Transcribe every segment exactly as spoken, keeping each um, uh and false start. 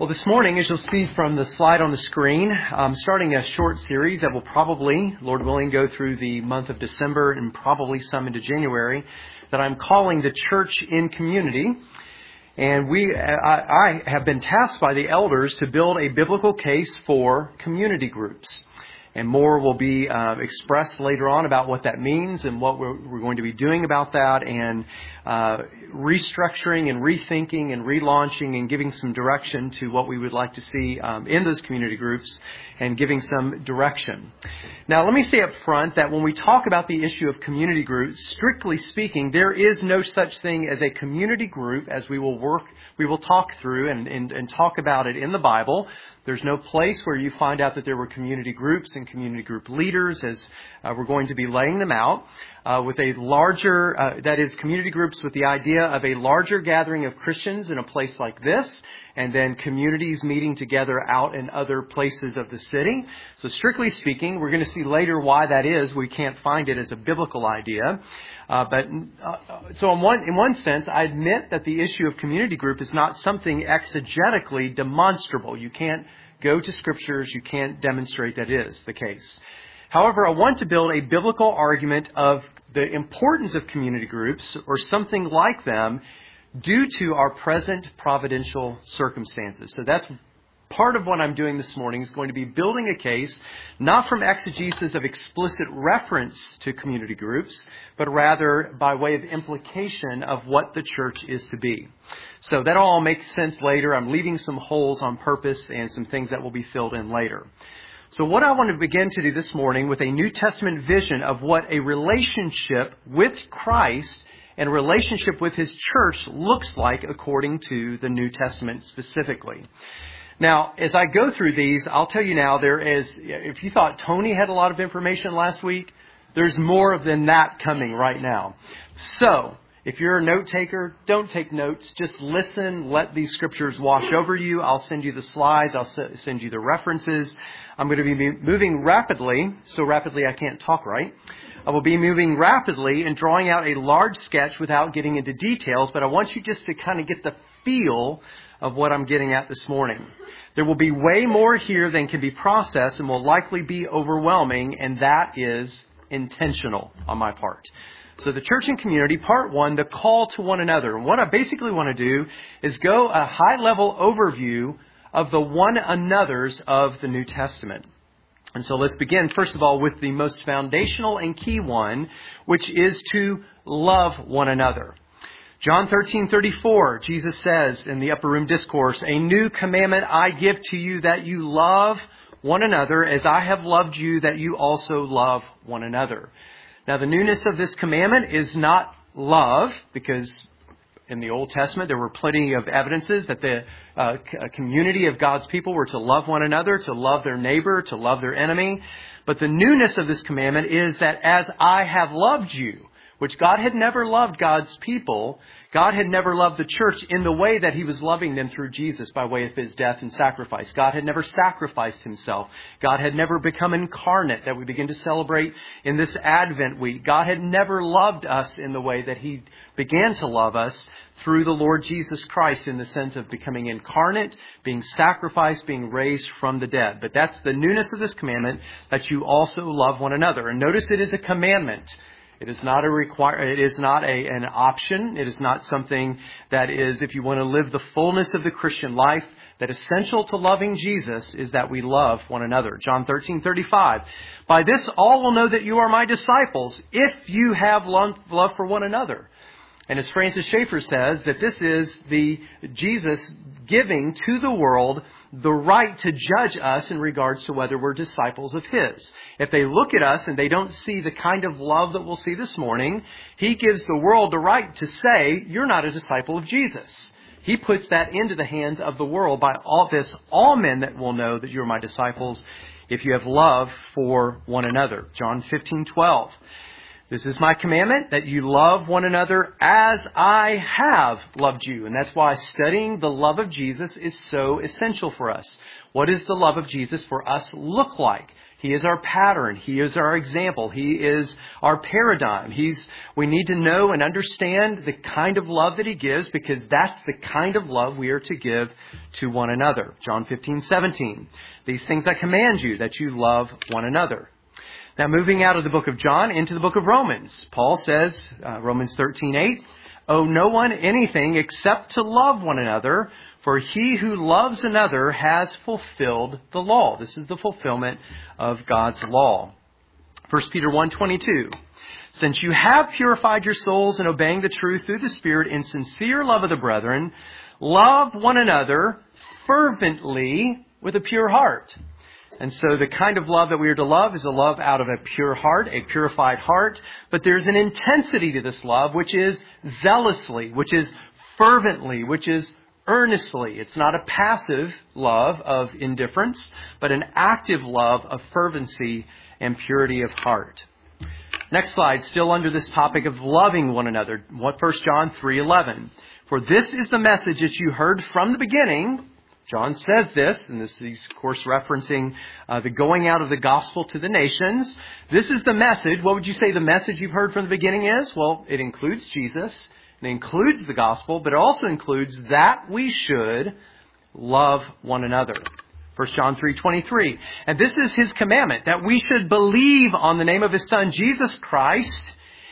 Well, this morning, as you'll see from the slide on the screen, I'm starting a short series that will probably, Lord willing, go through the month of December and probably some into January, that I'm calling the Church in Community. And we, I, I have been tasked by the elders to build a biblical case for community groups. And more will be uh, expressed later on about what that means and what we're, we're going to be doing about that, and uh, restructuring and rethinking and relaunching and giving some direction to what we would like to see um, in those community groups and giving some direction. Now, let me say up front that when we talk about the issue of community groups, strictly speaking, there is no such thing as a community group as we will work, we will talk through and, and, and talk about it in the Bible. There's no place where you find out that there were community groups and community group leaders, as uh, we're going to be laying them out, uh, with a larger, uh, that is, community groups with the idea of a larger gathering of Christians in a place like this, and then communities meeting together out in other places of the city. So strictly speaking, we're going to see later why that is. We can't find it as a biblical idea. Uh, but uh, so in one, in one sense, I admit that the issue of community group is not something exegetically demonstrable. You can't go to scriptures. You can't demonstrate that is the case. However, I want to build a biblical argument of the importance of community groups or something like them due to our present providential circumstances. So that's part of what I'm doing this morning, is going to be building a case, not from exegesis of explicit reference to community groups, but rather by way of implication of what the church is to be. So that all makes sense later. I'm leaving some holes on purpose and some things that will be filled in later. So what I want to begin to do this morning with a New Testament vision of what a relationship with Christ and a relationship with His church looks like according to the New Testament specifically. Now, as I go through these, I'll tell you now, there is, if you thought Tony had a lot of information last week, there's more than that coming right now. So, if you're a note taker, don't take notes. Just listen. Let these scriptures wash over you. I'll send you the slides. I'll send you the references. I'm going to be moving rapidly, so rapidly I can't talk right. I will be moving rapidly and drawing out a large sketch without getting into details, but I want you just to kind of get the feel of what I'm getting at this morning. There will be way more here than can be processed and will likely be overwhelming, and that is intentional on my part. So the church and community, part one, the call to one another. And what I basically want to do is go a high-level overview of the one another's of the New Testament. And so let's begin, first of all, with the most foundational and key one, which is to love one another. John thirteen thirty-four, Jesus says in the Upper Room Discourse, "A new commandment I give to you, that you love one another as I have loved you, that you also love one another." Now, the newness of this commandment is not love, because in the Old Testament there were plenty of evidences that the uh, community of God's people were to love one another, to love their neighbor, to love their enemy. But the newness of this commandment is that as I have loved you, which God had never loved God's people. God had never loved the church in the way that He was loving them through Jesus by way of His death and sacrifice. God had never sacrificed Himself. God had never become incarnate that we begin to celebrate in this Advent week. God had never loved us in the way that He began to love us through the Lord Jesus Christ, in the sense of becoming incarnate, being sacrificed, being raised from the dead. But that's the newness of this commandment, that you also love one another. And notice it is a commandment. It is not a require. It is not a, an option. It is not something that is, if you want to live the fullness of the Christian life, that essential to loving Jesus is that we love one another. John thirteen thirty-five. "By this all will know that you are my disciples, if you have love for one another." And as Francis Schaeffer says, that this is the Jesus giving to the world the right to judge us in regards to whether we're disciples of His. If they look at us and they don't see the kind of love that we'll see this morning, He gives the world the right to say, you're not a disciple of Jesus. He puts that into the hands of the world. By all this, all men that will know that you're my disciples, if you have love for one another. John fifteen twelve. "This is my commandment, that you love one another as I have loved you." And that's why studying the love of Jesus is so essential for us. What does the love of Jesus for us look like? He is our pattern. He is our example. He is our paradigm. He's, we need to know and understand the kind of love that He gives, because that's the kind of love we are to give to one another. John fifteen seventeen. These things I command you, that you love one another. Now, moving out of the book of John into the book of Romans, Paul says, uh, Romans thirteen eight, owe no one anything except to love one another, for he who loves another has fulfilled the law. This is the fulfillment of God's law. First Peter one twenty-two. Since you have purified your souls in obeying the truth through the Spirit in sincere love of the brethren, love one another fervently with a pure heart. And so the kind of love that we are to love is a love out of a pure heart, a purified heart. But there's an intensity to this love, which is zealously, which is fervently, which is earnestly. It's not a passive love of indifference, but an active love of fervency and purity of heart. Next slide, still under this topic of loving one another. First John three eleven. For this is the message that you heard from the beginning. John says this, and this is, of course, referencing uh, the going out of the gospel to the nations. This is the message. What would you say the message you've heard from the beginning is? Well, it includes Jesus. It includes the gospel, but it also includes that we should love one another. First John three twenty-three. And this is His commandment, that we should believe on the name of His Son, Jesus Christ,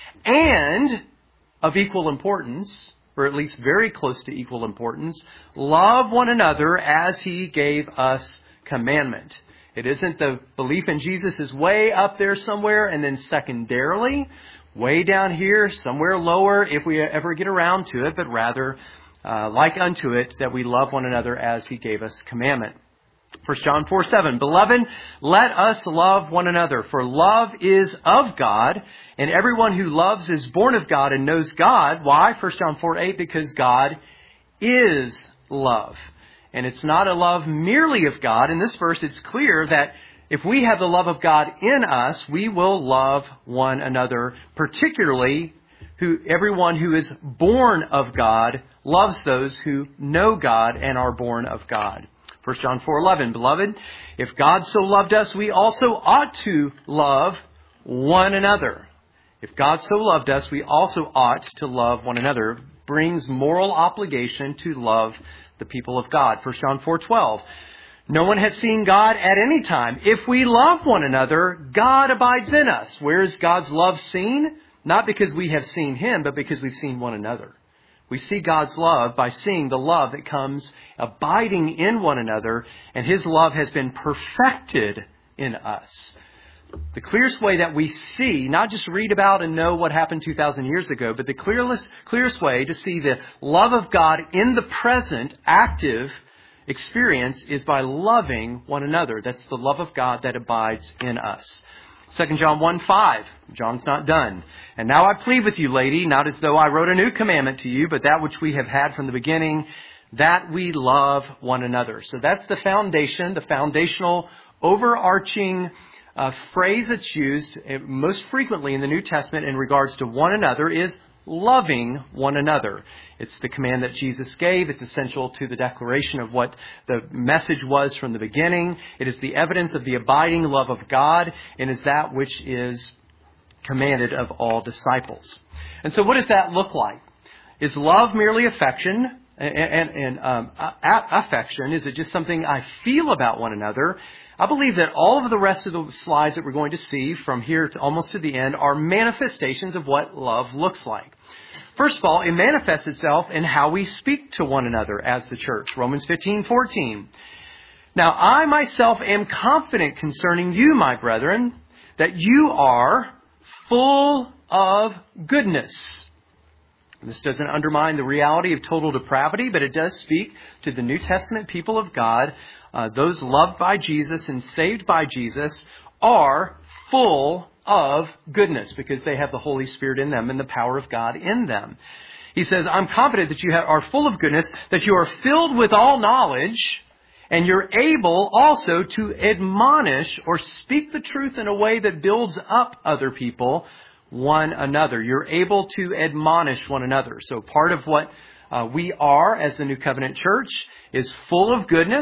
and of equal importance, or at least very close to equal importance, love one another as He gave us commandment. It isn't the belief in Jesus is way up there somewhere, and then secondarily, way down here, somewhere lower if we ever get around to it, but rather, uh, like unto it, that we love one another as He gave us commandment. First John four seven. Beloved, let us love one another, for love is of God, and everyone who loves is born of God and knows God. Why? First John four eight, because God is love. And it's not a love merely of God. In this verse, it's clear that if we have the love of God in us, we will love one another, particularly who everyone who is born of God loves those who know God and are born of God. First John four eleven, beloved, if God so loved us, we also ought to love one another. If God so loved us, we also ought to love one another. Brings moral obligation to love the people of God. First John four twelve, no one has seen God at any time. If we love one another, God abides in us. Where is God's love seen? Not because we have seen Him, but because we've seen one another. We see God's love by seeing the love that comes abiding in one another, and His love has been perfected in us. The clearest way that we see, not just read about and know what happened two thousand years ago, but the clearest, clearest way to see the love of God in the present, active experience is by loving one another. That's the love of God that abides in us. Second John one five. John's not done. And now I plead with you, lady, not as though I wrote a new commandment to you, but that which we have had from the beginning, that we love one another. So that's the foundation, the foundational overarching uh, phrase that's used most frequently in the New Testament in regards to one another is loving one another. It's the command that Jesus gave. It's essential to the declaration of what the message was from the beginning. It is the evidence of the abiding love of God, and is that which is commanded of all disciples. And so what does that look like? Is love merely affection? And, and, and um, a- affection, is it just something I feel about one another? I believe that all of the rest of the slides that we're going to see from here to almost to the end are manifestations of what love looks like. First of all, it manifests itself in how we speak to one another as the church. Romans fifteen fourteen. Now, I myself am confident concerning you, my brethren, that you are full of goodness. This doesn't undermine the reality of total depravity, but it does speak to the New Testament people of God. Uh, those loved by Jesus and saved by Jesus are full of goodness because they have the Holy Spirit in them and the power of God in them. He says, I'm confident that you have, are full of goodness, that you are filled with all knowledge, and you're able also to admonish or speak the truth in a way that builds up other people, one another. You're able to admonish one another. So part of what uh, we are as the New Covenant Church is full of goodness.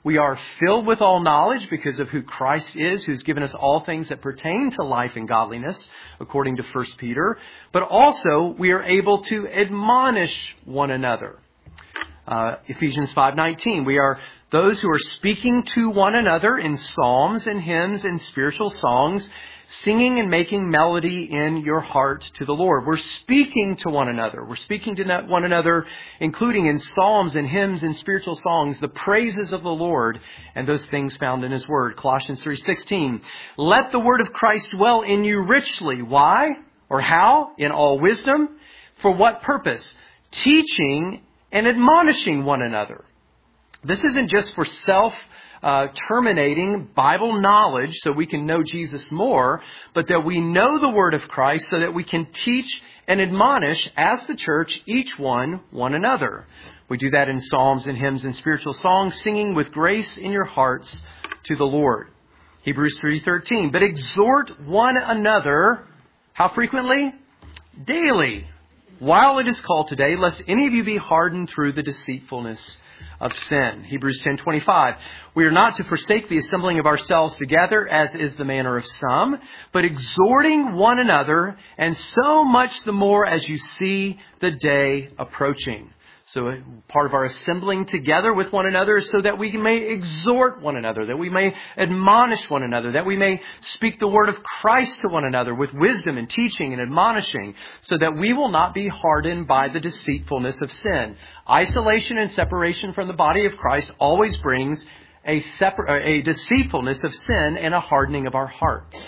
We are filled with all knowledge because of who Christ is, who's given us all things that pertain to life and godliness, according to First Peter. But also, we are able to admonish one another. Uh, Ephesians five nineteen, we are those who are speaking to one another in psalms and hymns and spiritual songs, singing and making melody in your heart to the Lord. We're speaking to one another. We're speaking to one another, including in psalms and hymns and spiritual songs, the praises of the Lord and those things found in His Word. Colossians three sixteen, let the word of Christ dwell in you richly. Why? Or how? In all wisdom. For what purpose? Teaching and admonishing one another. This isn't just for self Uh, terminating Bible knowledge so we can know Jesus more, but that we know the Word of Christ so that we can teach and admonish as the church, each one, one another. We do that in psalms and hymns and spiritual songs, singing with grace in your hearts to the Lord. Hebrews three thirteen, but exhort one another, how frequently? Daily, while it is called today, lest any of you be hardened through the deceitfulness of sin. Hebrews ten twenty-five. We are not to forsake the assembling of ourselves together, as is the manner of some, but exhorting one another, and so much the more as you see the day approaching. So part of our assembling together with one another is so that we may exhort one another, that we may admonish one another, that we may speak the word of Christ to one another with wisdom and teaching and admonishing, so that we will not be hardened by the deceitfulness of sin. Isolation and separation from the body of Christ always brings a, separ- a deceitfulness of sin and a hardening of our hearts.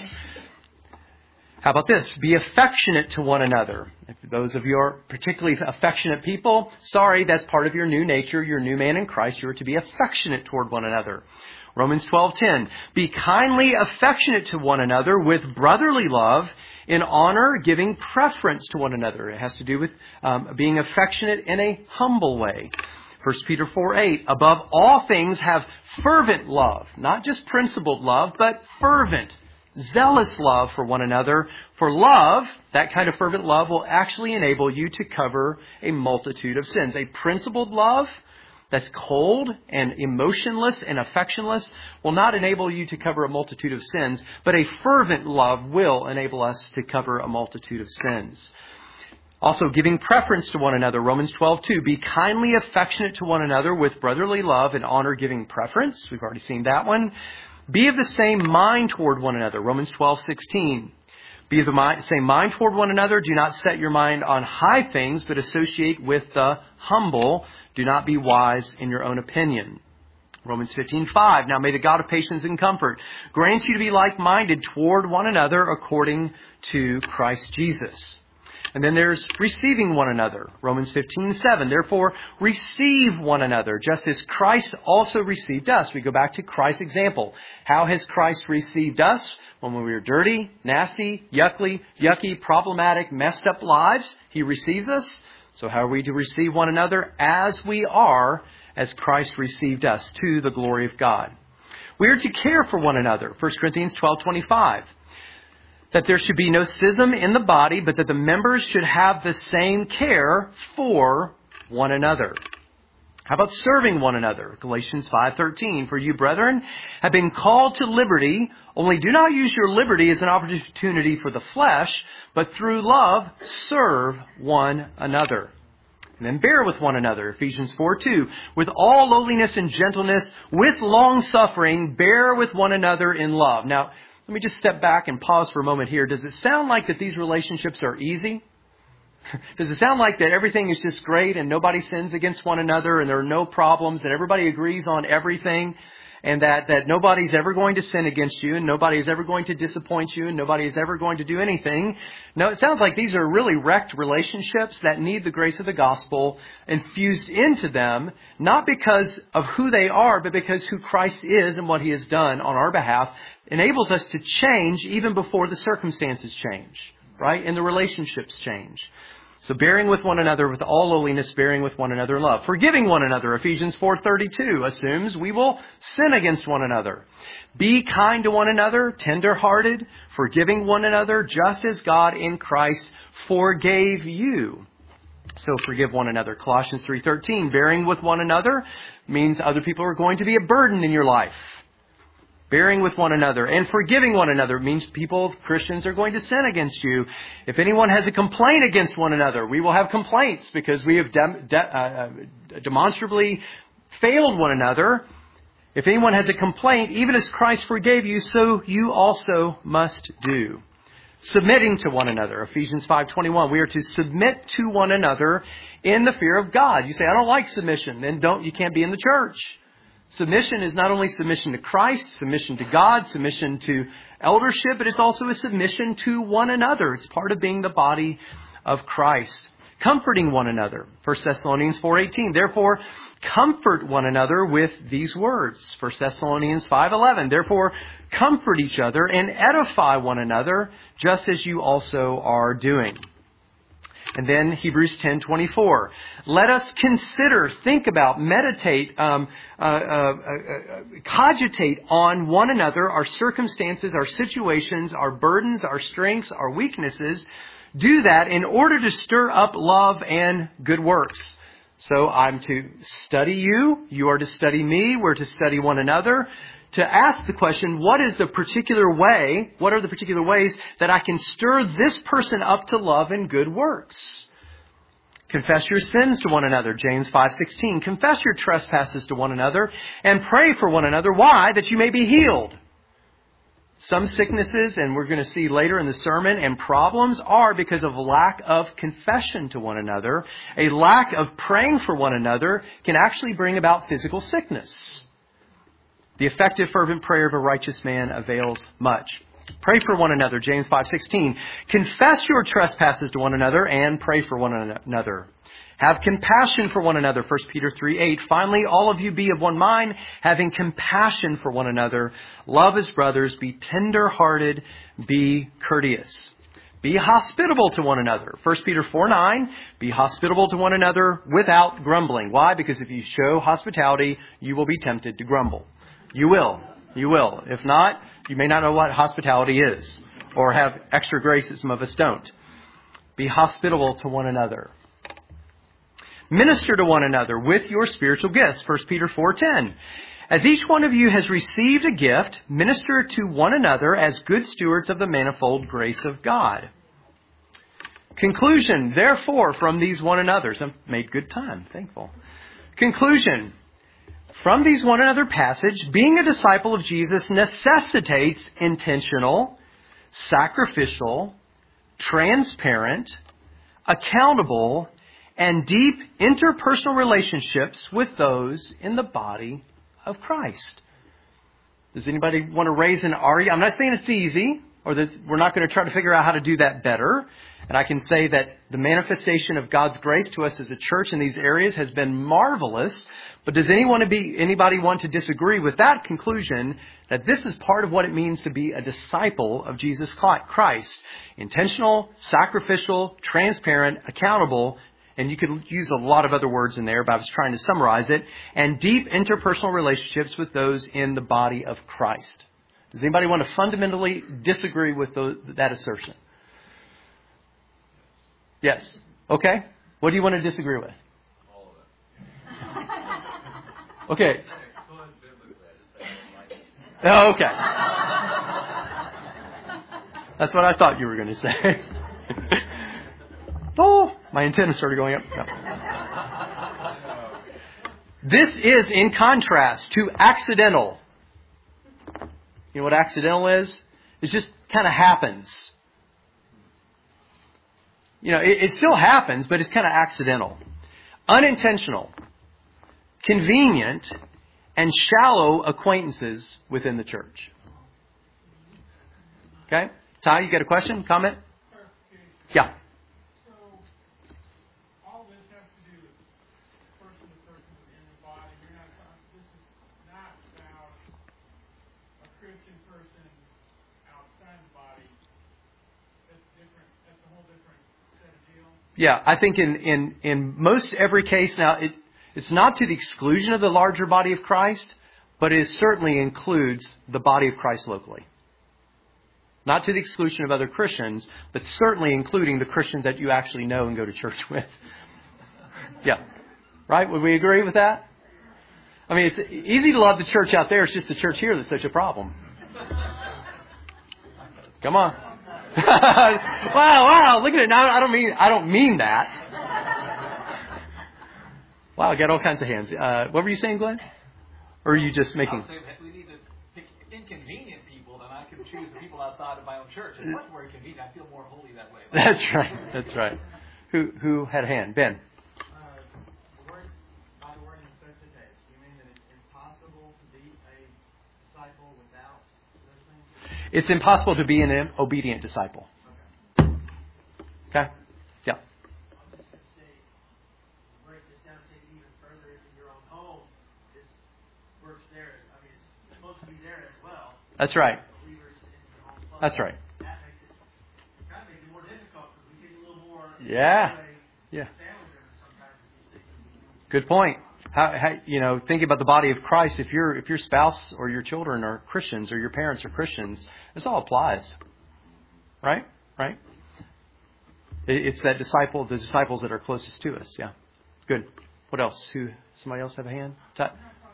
How about this? Be affectionate to one another. If those of you are particularly affectionate people, sorry, that's part of your new nature, your new man in Christ. You are to be affectionate toward one another. Romans twelve ten. Be kindly affectionate to one another with brotherly love, in honor, giving preference to one another. It has to do with um, being affectionate in a humble way. First Peter four eight. Above all things, have fervent love, not just principled love, but fervent, zealous love for one another. For love, that kind of fervent love, will actually enable you to cover a multitude of sins. A principled love that's cold and emotionless and affectionless will not enable you to cover a multitude of sins, but a fervent love will enable us to cover a multitude of sins. Also, giving preference to one another. Romans twelve two. Be kindly affectionate to one another with brotherly love and honor, giving preference. We've already seen that one. Be of the same mind toward one another. Romans twelve sixteen. Be of the mind, same mind toward one another. Do not set your mind on high things, but associate with the humble. Do not be wise in your own opinion. Romans fifteen five. Now may the God of patience and comfort grant you to be like-minded toward one another according to Christ Jesus. And then there's receiving one another. Romans fifteen seven. Therefore, receive one another, just as Christ also received us. We go back to Christ's example. How has Christ received us? When we were dirty, nasty, yucky, yucky, problematic, messed up lives, He receives us. So how are we to receive one another? As we are, as Christ received us, to the glory of God. We are to care for one another. First Corinthians twelve twenty-five. That there should be no schism in the body, but that the members should have the same care for one another. How about serving one another? Galatians five thirteen. For you, brethren, have been called to liberty. Only do not use your liberty as an opportunity for the flesh, but through love serve one another. And then bear with one another. Ephesians four two. With all lowliness and gentleness, with long suffering, bear with one another in love. Now, let me just step back and pause for a moment here. Does it sound like that these relationships are easy? Does it sound like that everything is just great and nobody sins against one another and there are no problems and everybody agrees on everything and that, that nobody's ever going to sin against you and nobody is ever going to disappoint you and nobody is ever going to do anything? No, it sounds like these are really wrecked relationships that need the grace of the gospel infused into them, not because of who they are, but because who Christ is and what He has done on our behalf enables us to change even before the circumstances change, right? And the relationships change. So bearing with one another with all lowliness, bearing with one another in love. Forgiving one another, Ephesians four thirty-two assumes we will sin against one another. Be kind to one another, tender-hearted, forgiving one another, just as God in Christ forgave you. So forgive one another. Colossians three thirteen, bearing with one another, means other people are going to be a burden in your life. Bearing with one another and forgiving one another means people, Christians, are going to sin against you. If anyone has a complaint against one another, we will have complaints because we have de- de- uh, demonstrably failed one another. If anyone has a complaint, even as Christ forgave you, so you also must do. Submitting to one another. Ephesians five twenty-one. We are to submit to one another in the fear of God. You say, I don't like submission. Then don't, you can't be in the church. Submission is not only submission to Christ, submission to God, submission to eldership, but it's also a submission to one another. It's part of being the body of Christ. Comforting one another. First Thessalonians four eighteen. Therefore, comfort one another with these words. First Thessalonians five eleven. Therefore, comfort each other and edify one another, just as you also are doing. And then Hebrews ten twenty-four. Let us consider, think about, meditate, um, uh, uh, uh, cogitate on one another, our circumstances, our situations, our burdens, our strengths, our weaknesses. Do that in order to stir up love and good works. So I'm to study you. You are to study me. We're to study one another. To ask the question, what is the particular way, what are the particular ways that I can stir this person up to love and good works? Confess your sins to one another, James five sixteen. Confess your trespasses to one another and pray for one another. Why? That you may be healed. Some sicknesses, and we're going to see later in the sermon, and problems are because of lack of confession to one another. A lack of praying for one another can actually bring about physical sickness. The effective, fervent prayer of a righteous man avails much. Pray for one another, James five sixteen. Confess your trespasses to one another and pray for one another. Have compassion for one another, First Peter three eight. Finally, all of you be of one mind, having compassion for one another. Love as brothers, be tender-hearted, be courteous. Be hospitable to one another. First Peter four nine, be hospitable to one another without grumbling. Why? Because if you show hospitality, you will be tempted to grumble. You will. You will. If not, you may not know what hospitality is or have extra grace that some of us don't. Be hospitable to one another. Minister to one another with your spiritual gifts. First Peter four ten. As each one of you has received a gift, minister to one another as good stewards of the manifold grace of God. Conclusion, therefore, from these one another's. I've made good time. Thankful. Conclusion. From these one another passage, being a disciple of Jesus necessitates intentional, sacrificial, transparent, accountable, and deep interpersonal relationships with those in the body of Christ. Does anybody want to raise an argument? I'm not saying it's easy or that we're not going to try to figure out how to do that better. And I can say that the manifestation of God's grace to us as a church in these areas has been marvelous. But does anyone be, anybody want to disagree with that conclusion that this is part of what it means to be a disciple of Jesus Christ? Intentional, sacrificial, transparent, accountable, and you could use a lot of other words in there, but I was trying to summarize it, and deep interpersonal relationships with those in the body of Christ. Does anybody want to fundamentally disagree with those, that assertion? Yes. Okay. What do you want to disagree with? All of it. Okay. Oh, okay. That's what I thought you were going to say. Oh, my antenna started going up. No. This is in contrast to accidental. You know what accidental is? It just kind of happens. You know, it, it still happens, but it's kind of accidental. Unintentional, convenient, and shallow acquaintances within the church. Okay? Ty, you got a question, comment? Yeah. So, all this has to do with person to person within the body. You're not talking, this is not about a Christian person outside the body. That's different. That's a whole different set of deals. Yeah, I think in, in, in most every case, now it, it's not to the exclusion of the larger body of Christ, but it certainly includes the body of Christ locally. Not to the exclusion of other Christians, but certainly including the Christians that you actually know and go to church with. Yeah. Right? Would we agree with that? I mean, it's easy to love the church out there. It's just the church here that's such a problem. Come on. wow, wow, look at it. Now, I don't mean, I don't mean that. Wow, I got all kinds of hands. Uh, what were you saying, Glenn? Or are you just making... I was saying that we need to pick inconvenient people, then I can choose the people outside of my own church. It's much more inconvenient. I feel more holy that way. That's right. That's right. Who who had a hand? Ben. Uh, the word, by the word necessitates, you mean that it's impossible to be a disciple without listening? It's impossible to be an obedient disciple. Okay. Okay? Yeah. I'll just say, break this down, take it even further into your own home. This works there. I mean, it's supposed to be there as well. That's right. Believers in your own home. That's right. That makes it, that makes it more difficult because we get a little more. Yeah. Yeah. Good point. How, how, you know, think about the body of Christ. If your if your spouse or your children are Christians or your parents are Christians, this all applies, right? Right. It, it's that disciple, the disciples that are closest to us. Yeah. Good. What else? Who? Somebody else have a hand? Ta-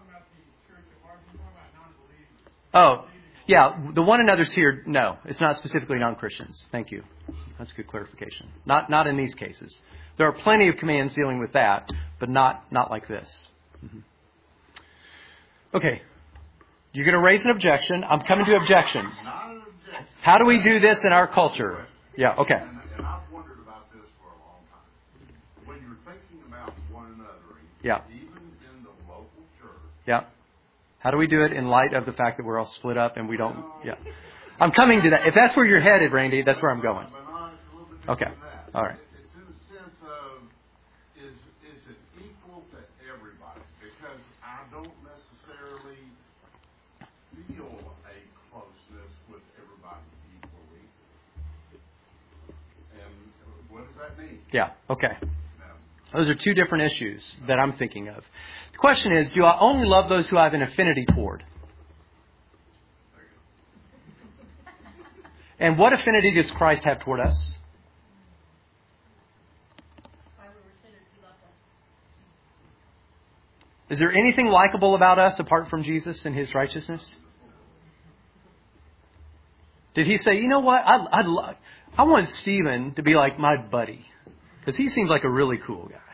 oh, yeah. The one another's here. No, it's not specifically non-Christians. Thank you. That's good clarification. Not not in these cases. There are plenty of commands dealing with that, but not not like this. Mm-hmm. Okay. You're going to raise an objection. I'm coming to objections. Not an objection. How do we do this in our culture? Yeah, okay. And, and I've wondered about this for a long time. When you're thinking about one another, Yeah. even in the local church, Yeah. How do we do it in light of the fact that we're all split up and we don't... Yeah. I'm coming to that. If that's where you're headed, Randy, that's where I'm going. but no, it's a little bit different Okay. than that. All right. It- It's in the sense of, is is it equal to everybody? Because I don't necessarily feel a closeness with everybody equally. And what does that mean? Yeah, okay. Now, Those are two different issues that I'm thinking of. The question is, do I only love those who I have an affinity toward? And what affinity does Christ have toward us? Is there anything likable about us apart from Jesus and His righteousness? Did He say, you know what, I, I, lo- I want Stephen to be like my buddy, because he seems like a really cool guy.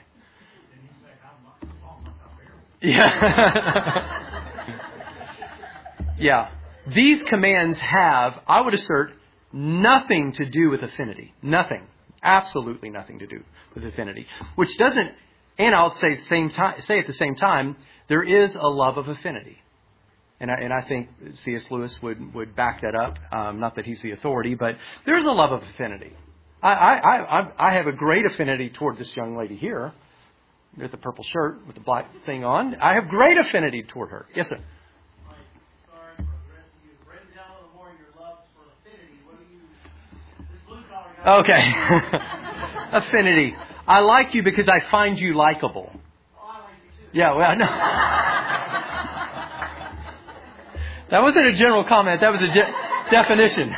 Yeah. Yeah. These commands have, I would assert, nothing to do with affinity. Nothing. Absolutely nothing to do with affinity. Which doesn't, and I'll say, same time, say at the same time, there is a love of affinity. And I, and I think C S Lewis would, would back that up. Um, not that he's the authority, but there's a love of affinity. I, I, I, I have a great affinity toward this young lady here with the purple shirt with the black thing on. I have great affinity toward her. Yes, sir. Sorry for the rest of you. Break down a little more your love for affinity. What do you, this blue collar guy. Okay. Affinity. I like you because I find you likable. Oh, I like you too. Yeah, well, no. That wasn't a general comment. That was a ge- definition.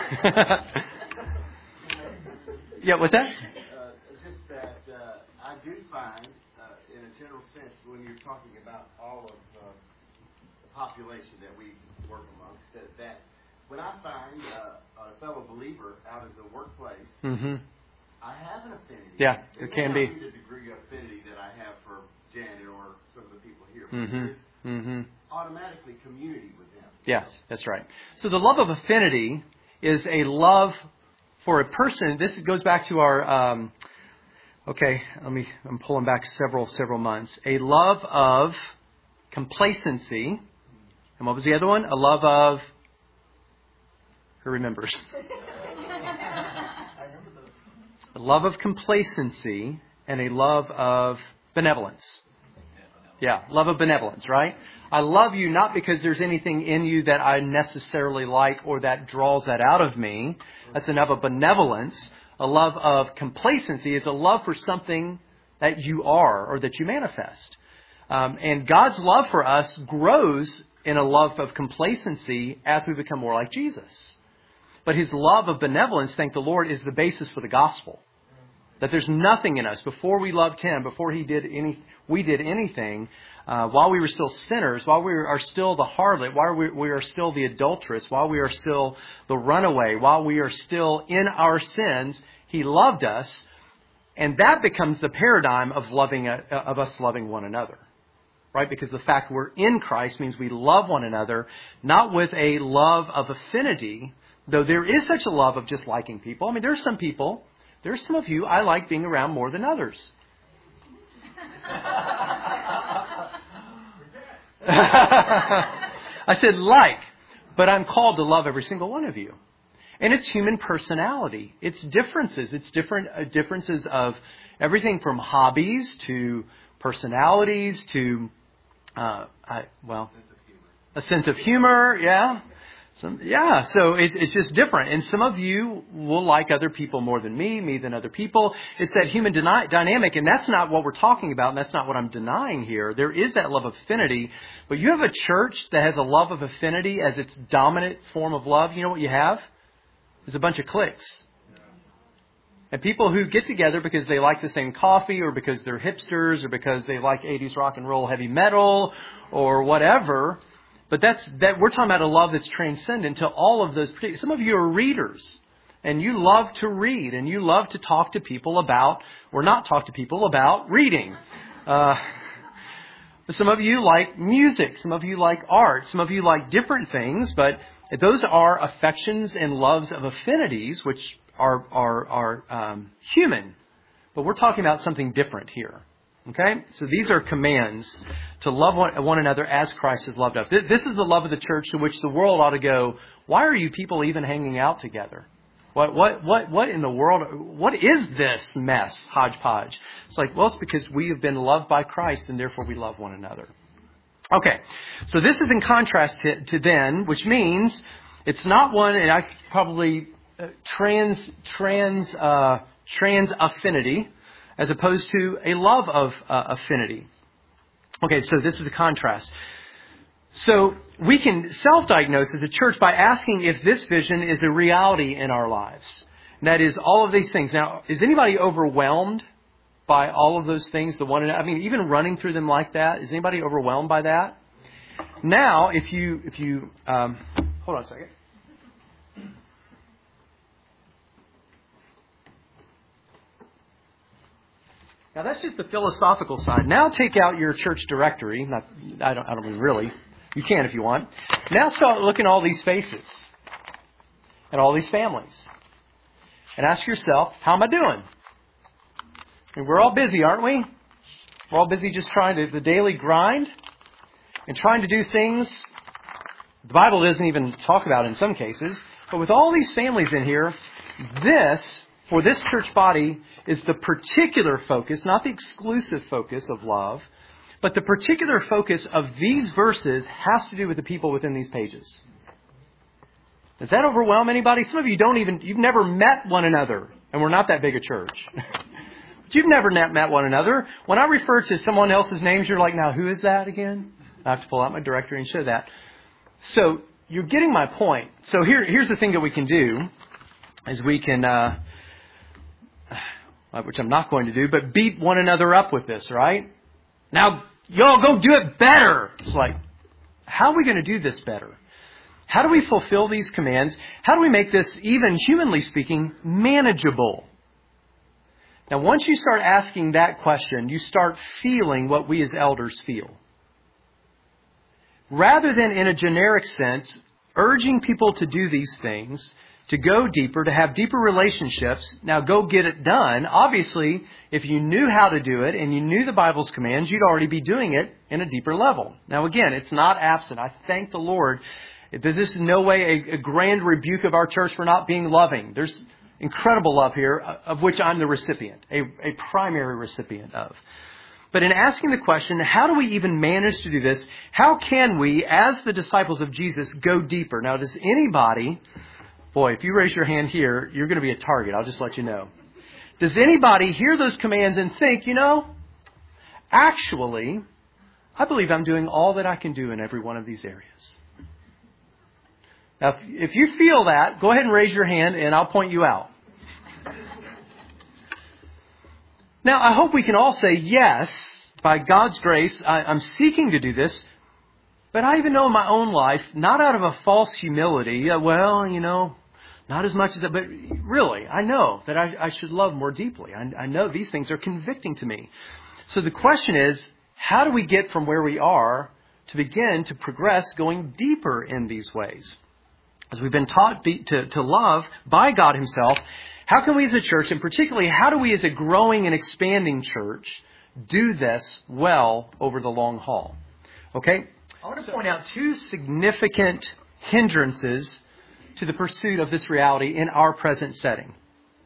Yeah, what's that? Uh, just that uh, I do find, uh, in a general sense, when you're talking about all of uh, the population that we work amongst, that, that when I find uh, a fellow believer out in the workplace, Mm-hmm. I have an affinity. Yeah, it can be. It may not be the degree of affinity that I have for Janet or some of the people here. Mm-hmm. But it's Mm-hmm. automatically community with them. Yes, that's right. So the love of affinity is a love for a person. This goes back to our, um, okay, let me, I'm pulling back several, several months. A love of complacency. And what was the other one? A love of, who remembers? A love of complacency and a love of benevolence. Yeah, love of benevolence, right? I love you not because there's anything in you that I necessarily like or that draws that out of me. That's a love of benevolence. A love of complacency is a love for something that you are or that you manifest. Um, and God's love for us grows in a love of complacency as we become more like Jesus. But His love of benevolence, thank the Lord, is the basis for the gospel. That there's nothing in us. Before we loved Him, before He did any, we did anything, uh, while we were still sinners, while we are still the harlot, while we, we are still the adulteress, while we are still the runaway, while we are still in our sins, He loved us. And that becomes the paradigm of loving, uh, of us loving one another. Right? Because the fact we're in Christ means we love one another, not with a love of affinity, though there is such a love of just liking people. I mean, there are some people, there are some of you I like being around more than others. I said like, but I'm called to love every single one of you. And it's human personality. It's differences. It's different uh, differences of everything from hobbies to personalities to, uh, I, well, a sense of humor. Yeah. Some, yeah. So it, it's just different. And some of you will like other people more than me, me than other people. It's that human dyna- dynamic. And that's not what we're talking about. And that's not what I'm denying here. There is that love of affinity. But you have a church that has a love of affinity as its dominant form of love. You know what you have? There's a bunch of cliques. And people who get together because they like the same coffee or because they're hipsters or because they like eighties rock and roll heavy metal or whatever. But that's that we're talking about a love that's transcendent to all of those. Some of you are readers and you love to read and you love to talk to people about or not talk to people about reading. Uh, some of you like music. Some of you like art. Some of you like different things, but those are affections and loves of affinities, which are are are um, human. But we're talking about something different here. Okay? So these are commands to love one, one another as Christ has loved us. This is the love of the church to which the world ought to go, why are you people even hanging out together? What what what what in the world, what is this mess, hodgepodge? It's like, well, it's because we have been loved by Christ and therefore we love one another. Okay, so this is in contrast to, to then, which means it's not one, and I probably uh, trans trans uh, trans affinity, as opposed to a love of uh, affinity. Okay, so this is the contrast. So we can self-diagnose as a church by asking if this vision is a reality in our lives. And that is all of these things. Now, is anybody overwhelmed by all of those things? The one, I mean, even running through them like that, is anybody overwhelmed by that? Now, if you, if you, um, hold on a second. Now that's just the philosophical side. Now take out your church directory. Not, I don't, I don't mean really. You can if you want. Now start looking at all these faces and all these families, and ask yourself, how am I doing? And we're all busy, aren't we? We're all busy just trying to, the daily grind and trying to do things the Bible doesn't even talk about in some cases. But with all these families in here, this, for this church body, is the particular focus, not the exclusive focus of love, but the particular focus of these verses has to do with the people within these pages. Does that overwhelm anybody? Some of you don't even, you've never met one another, and we're not that big a church. You've never met one another. When I refer to someone else's names, you're like, now who is that again? I have to pull out my directory and show that. So you're getting my point. So here, here's the thing that we can do, is we can, uh, which I'm not going to do, but beat one another up with this, right? Now, y'all go do it better. It's like, how are we going to do this better? How do we fulfill these commands? How do we make this, even humanly speaking, manageable? Now, once you start asking that question, you start feeling what we as elders feel. Rather than in a generic sense, urging people to do these things, to go deeper, to have deeper relationships, now go get it done. Obviously, if you knew how to do it and you knew the Bible's commands, you'd already be doing it in a deeper level. Now, again, it's not absent. I thank the Lord. This is in no way a, a grand rebuke of our church for not being loving. There's incredible love here, of which I'm the recipient, a, a primary recipient of. But in asking the question, how do we even manage to do this? How can we, as the disciples of Jesus, go deeper? Now, does anybody, boy, if you raise your hand here, you're going to be a target. I'll just let you know. Does anybody hear those commands and think, you know, actually, I believe I'm doing all that I can do in every one of these areas? Now, if, if you feel that, go ahead and raise your hand and I'll point you out. Now, I hope we can all say, yes, by God's grace, I, I'm seeking to do this. But I even know in my own life, not out of a false humility, uh, well, you know, not as much as that, but really, I know that I, I should love more deeply. I, I know these things are convicting to me. So the question is, how do we get from where we are to begin to progress going deeper in these ways? As we've been taught be, to, to love by God Himself, how can we as a church, and particularly how do we as a growing and expanding church, do this well over the long haul? Okay, I want to point out two significant hindrances to the pursuit of this reality in our present setting.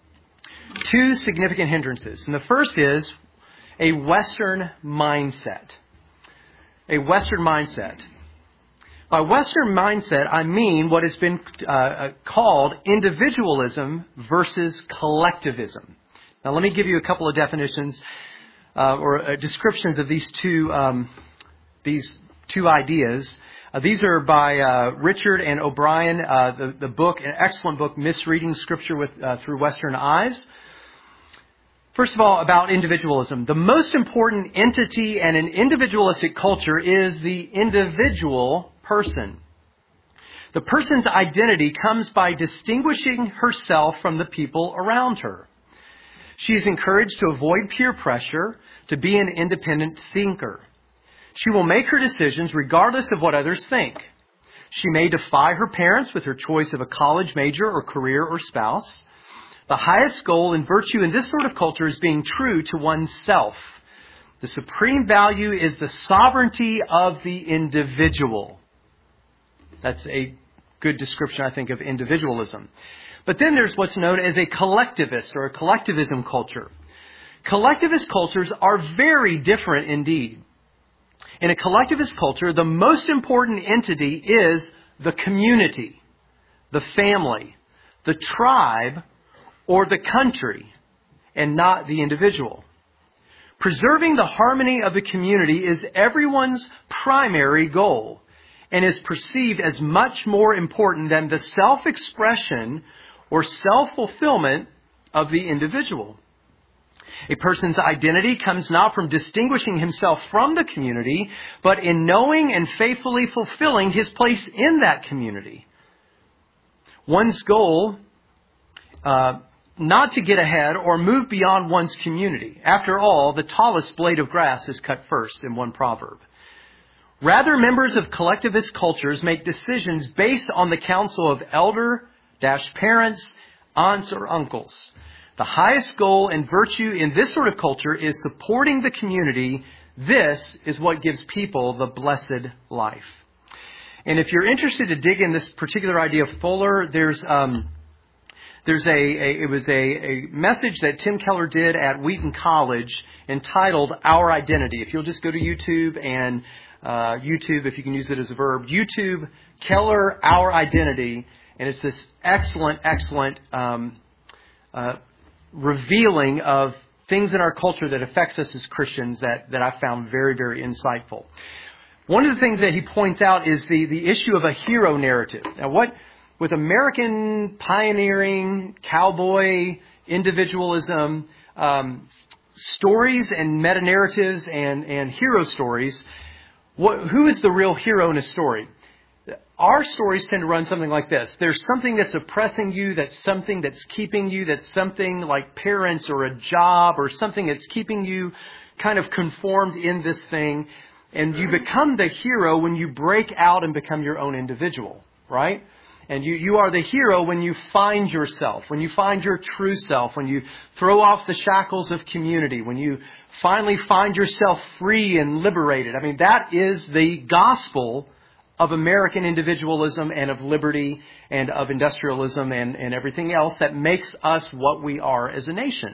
Two significant hindrances. And the first is a Western mindset. A Western mindset. By Western mindset, I mean what has been uh, called individualism versus collectivism. Now, let me give you a couple of definitions uh, or uh, descriptions of these two um, these two ideas. Uh, these are by uh, Richard and O'Brien. Uh, the the book, an excellent book, Misreading Scripture with uh, through Western Eyes. First of all, about individualism. The most important entity in an individualistic culture is the individual person. The person's identity comes by distinguishing herself from the people around her. She is encouraged to avoid peer pressure, to be an independent thinker. She will make her decisions regardless of what others think. She may defy her parents with her choice of a college major or career or spouse. The highest goal and virtue in this sort of culture is being true to oneself. The supreme value is the sovereignty of the individual. That's a good description, I think, of individualism. But then there's what's known as a collectivist or a collectivism culture. Collectivist cultures are very different indeed. In a collectivist culture, the most important entity is the community, the family, the tribe, or the country, and not the individual. Preserving the harmony of the community is everyone's primary goal and is perceived as much more important than the self-expression or self-fulfillment of the individual. A person's identity comes not from distinguishing himself from the community, but in knowing and faithfully fulfilling his place in that community. One's goal, uh, not to get ahead or move beyond one's community. After all, the tallest blade of grass is cut first in one proverb. Rather, members of collectivist cultures make decisions based on the counsel of elder-parents, aunts, or uncles. The highest goal and virtue in this sort of culture is supporting the community. This is what gives people the blessed life. And if you're interested to dig in this particular idea fuller, there's um, there's a, a it was a, a message that Tim Keller did at Wheaton College entitled "Our Identity." If you'll just go to YouTube and uh, YouTube, if you can use it as a verb, YouTube Keller Our Identity, and it's this excellent, excellent. Um, uh, revealing of things in our culture that affects us as Christians that, that I found very, very insightful. One of the things that he points out is the, the issue of a hero narrative. Now, what with American pioneering, cowboy, individualism, um, stories and meta-narratives and, and hero stories, what, who is the real hero in a story? Our stories tend to run something like this. There's something that's oppressing you, that's something that's keeping you, that's something like parents or a job or something that's keeping you kind of conformed in this thing. And you become the hero when you break out and become your own individual, right? And you, you are the hero when you find yourself, when you find your true self, when you throw off the shackles of community, when you finally find yourself free and liberated. I mean, that is the gospel of American individualism and of liberty and of industrialism and, and everything else that makes us what we are as a nation.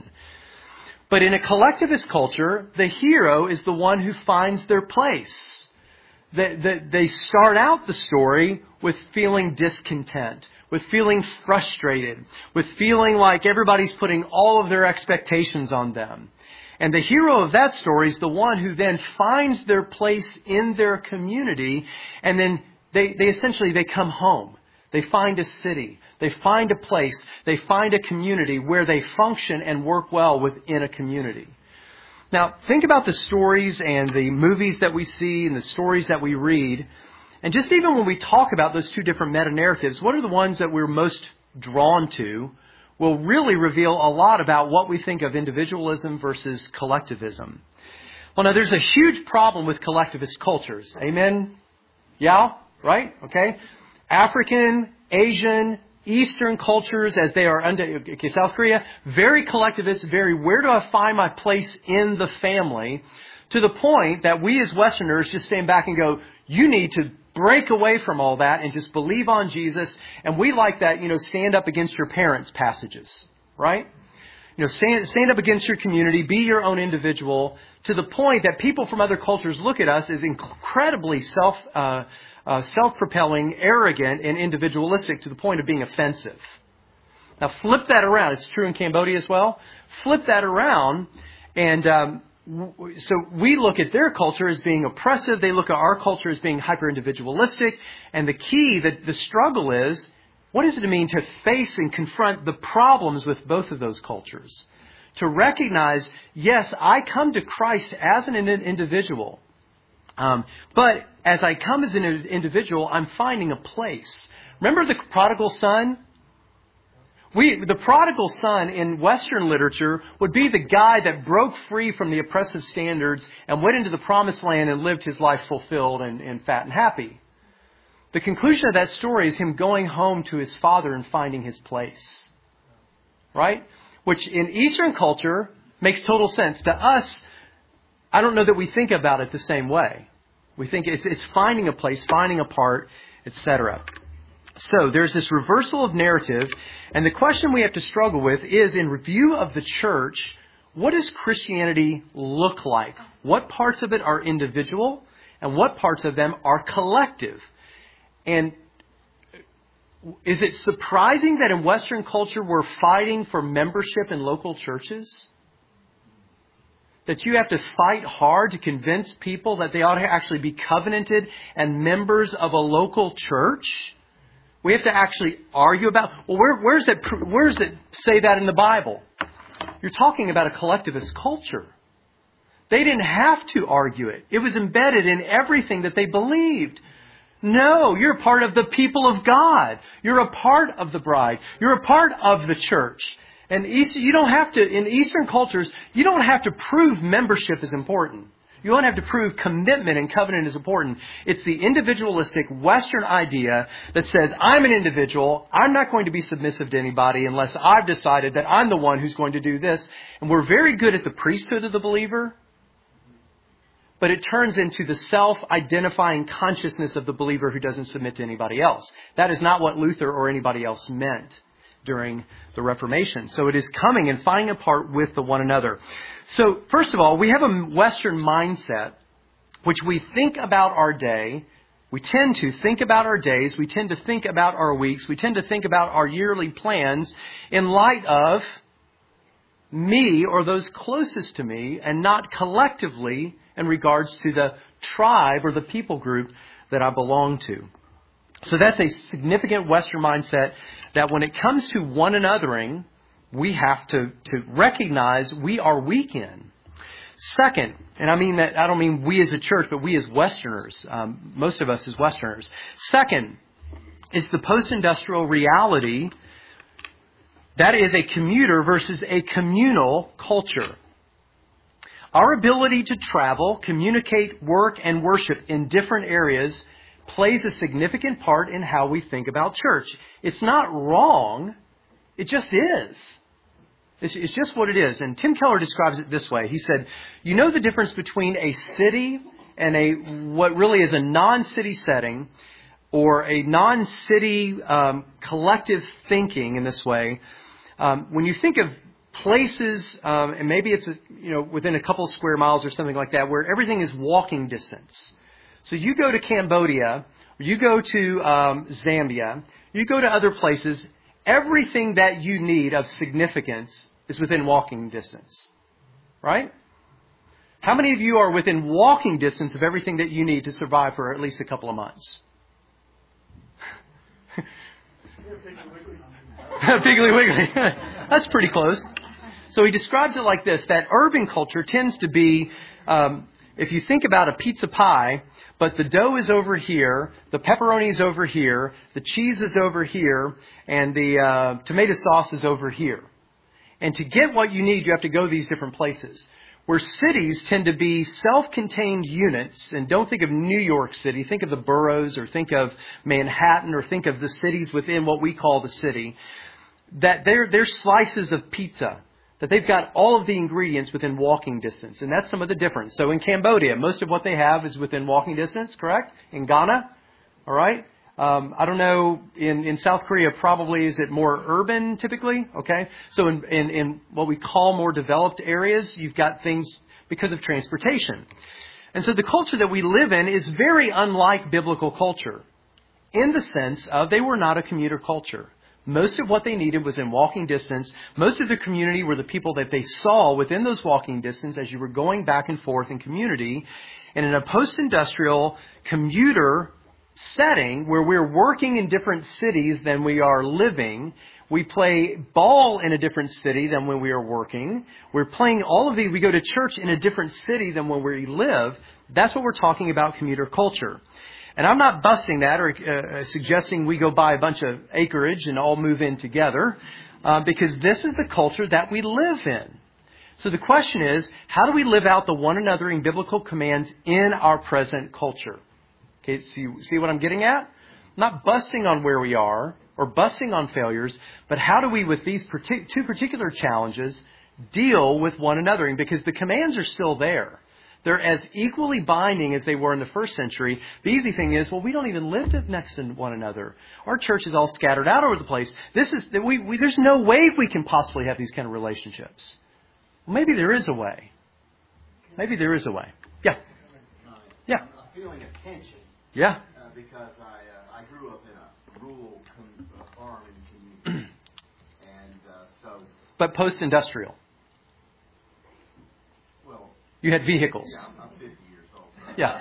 But in a collectivist culture, the hero is the one who finds their place. They, they, they start out the story with feeling discontent, with feeling frustrated, with feeling like everybody's putting all of their expectations on them. And the hero of that story is the one who then finds their place in their community, and then they, they essentially, they come home. They find a city. They find a place. They find a community where they function and work well within a community. Now, think about the stories and the movies that we see and the stories that we read. And just even when we talk about those two different meta-narratives, what are the ones that we're most drawn to will really reveal a lot about what we think of individualism versus collectivism. Well, now, there's a huge problem with collectivist cultures. Amen? Yeah? Right? Okay? African, Asian, Eastern cultures, as they are under, okay, South Korea, very collectivist, very, where do I find my place in the family? To the point that we as Westerners just stand back and go, you need to break away from all that and just believe on Jesus. And we like that, you know, stand up against your parents passages, right? You know, stand, stand up against your community, be your own individual, to the point that people from other cultures look at us as incredibly self, uh, uh, self-propelling, arrogant, and individualistic to the point of being offensive. Now, flip that around. It's true in Cambodia as well. Flip that around, and um, w- so we look at their culture as being oppressive. They look at our culture as being hyper-individualistic. And the key, the, the struggle is, what does it mean to face and confront the problems with both of those cultures? To recognize, yes, I come to Christ as an individual. Um, but as I come as an individual, I'm finding a place. Remember the prodigal son? We, the prodigal son in Western literature would be the guy that broke free from the oppressive standards and went into the promised land and lived his life fulfilled and, and fat and happy. The conclusion of that story is him going home to his father and finding his place. Right? Which in Eastern culture makes total sense. To us, I don't know that we think about it the same way. We think it's, it's finding a place, finding a part, et cetera. So there's this reversal of narrative. And the question we have to struggle with is, in review of the church, what does Christianity look like? What parts of it are individual and what parts of them are collective? And is it surprising that in Western culture we're fighting for membership in local churches? That you have to fight hard to convince people that they ought to actually be covenanted and members of a local church? We have to actually argue about, well, where, where's it, where does it say that in the Bible? You're talking about a collectivist culture. They didn't have to argue it. It was embedded in everything that they believed. No, you're a part of the people of God. You're a part of the bride. You're a part of the church. And you don't have to, in Eastern cultures, you don't have to prove membership is important. You don't have to prove commitment and covenant is important. It's the individualistic Western idea that says, I'm an individual. I'm not going to be submissive to anybody unless I've decided that I'm the one who's going to do this. And we're very good at the priesthood of the believer. But it turns into the self-identifying consciousness of the believer who doesn't submit to anybody else. That is not what Luther or anybody else meant during the Reformation. So it is coming and finding a part with the one another. So first of all, we have a Western mindset, which we think about our day. We tend to think about our days. We tend to think about our weeks. We tend to think about our yearly plans in light of me or those closest to me and not collectively in regards to the tribe or the people group that I belong to. So that's a significant Western mindset that when it comes to one anothering, we have to, to recognize we are weak in. Second, and I mean that I don't mean we as a church, but we as Westerners, um, most of us as Westerners. Second is the post-industrial reality that is a commuter versus a communal culture. Our ability to travel, communicate, work, and worship in different areas plays a significant part in how we think about church. It's not wrong. It just is. It's, it's just what it is. And Tim Keller describes it this way. He said, you know the difference between a city and a what really is a non-city setting or a non-city um, collective thinking in this way. Um, when you think of places, um, and maybe it's a, you know within a couple square miles or something like that, where everything is walking distance. So you go to Cambodia, or you go to um, Zambia, you go to other places, everything that you need of significance is within walking distance, right? How many of you are within walking distance of everything that you need to survive for at least a couple of months? Piggly Wiggly. That's pretty close. So he describes it like this, that urban culture tends to be, um, if you think about a pizza pie, but the dough is over here, the pepperoni is over here, the cheese is over here, and the uh, tomato sauce is over here. And to get what you need, you have to go these different places. Where cities tend to be self-contained units, and don't think of New York City, think of the boroughs, or think of Manhattan, or think of the cities within what we call the city, that they're, they're slices of pizza, that they've got all of the ingredients within walking distance. And that's some of the difference. So in Cambodia, most of what they have is within walking distance, correct? In Ghana, all right? Um, I don't know, in, in South Korea, probably is it more urban typically? Okay. So in, in, in what we call more developed areas, you've got things because of transportation. And so the culture that we live in is very unlike biblical culture in the sense of they were not a commuter culture. Most of what they needed was in walking distance. Most of the community were the people that they saw within those walking distance as you were going back and forth in community. And in a post-industrial commuter setting where we're working in different cities than we are living, we play ball in a different city than when we are working. We're playing all of these. We go to church in a different city than when we live. That's what we're talking about commuter culture. And I'm not busting that or uh, suggesting we go buy a bunch of acreage and all move in together, uh, because this is the culture that we live in. So the question is, how do we live out the one anothering biblical commands in our present culture? Okay, see, see what I'm getting at? Not busting on where we are or busting on failures, but how do we, with these partic- two particular challenges, deal with one another? Because the commands are still there. They're as equally binding as they were in the first century. The easy thing is, well, we don't even live next to one another. Our church is all scattered out over the place. This is we, we, there's no way we can possibly have these kind of relationships. Well, maybe there is a way. Maybe there is a way. Yeah. Yeah. A feeling of tension. Yeah. Uh, because I uh, I grew up in a rural com- uh, farming community, and uh, so. But post-industrial. Well. You had vehicles. Yeah, I'm, I'm fifty years old. Yeah.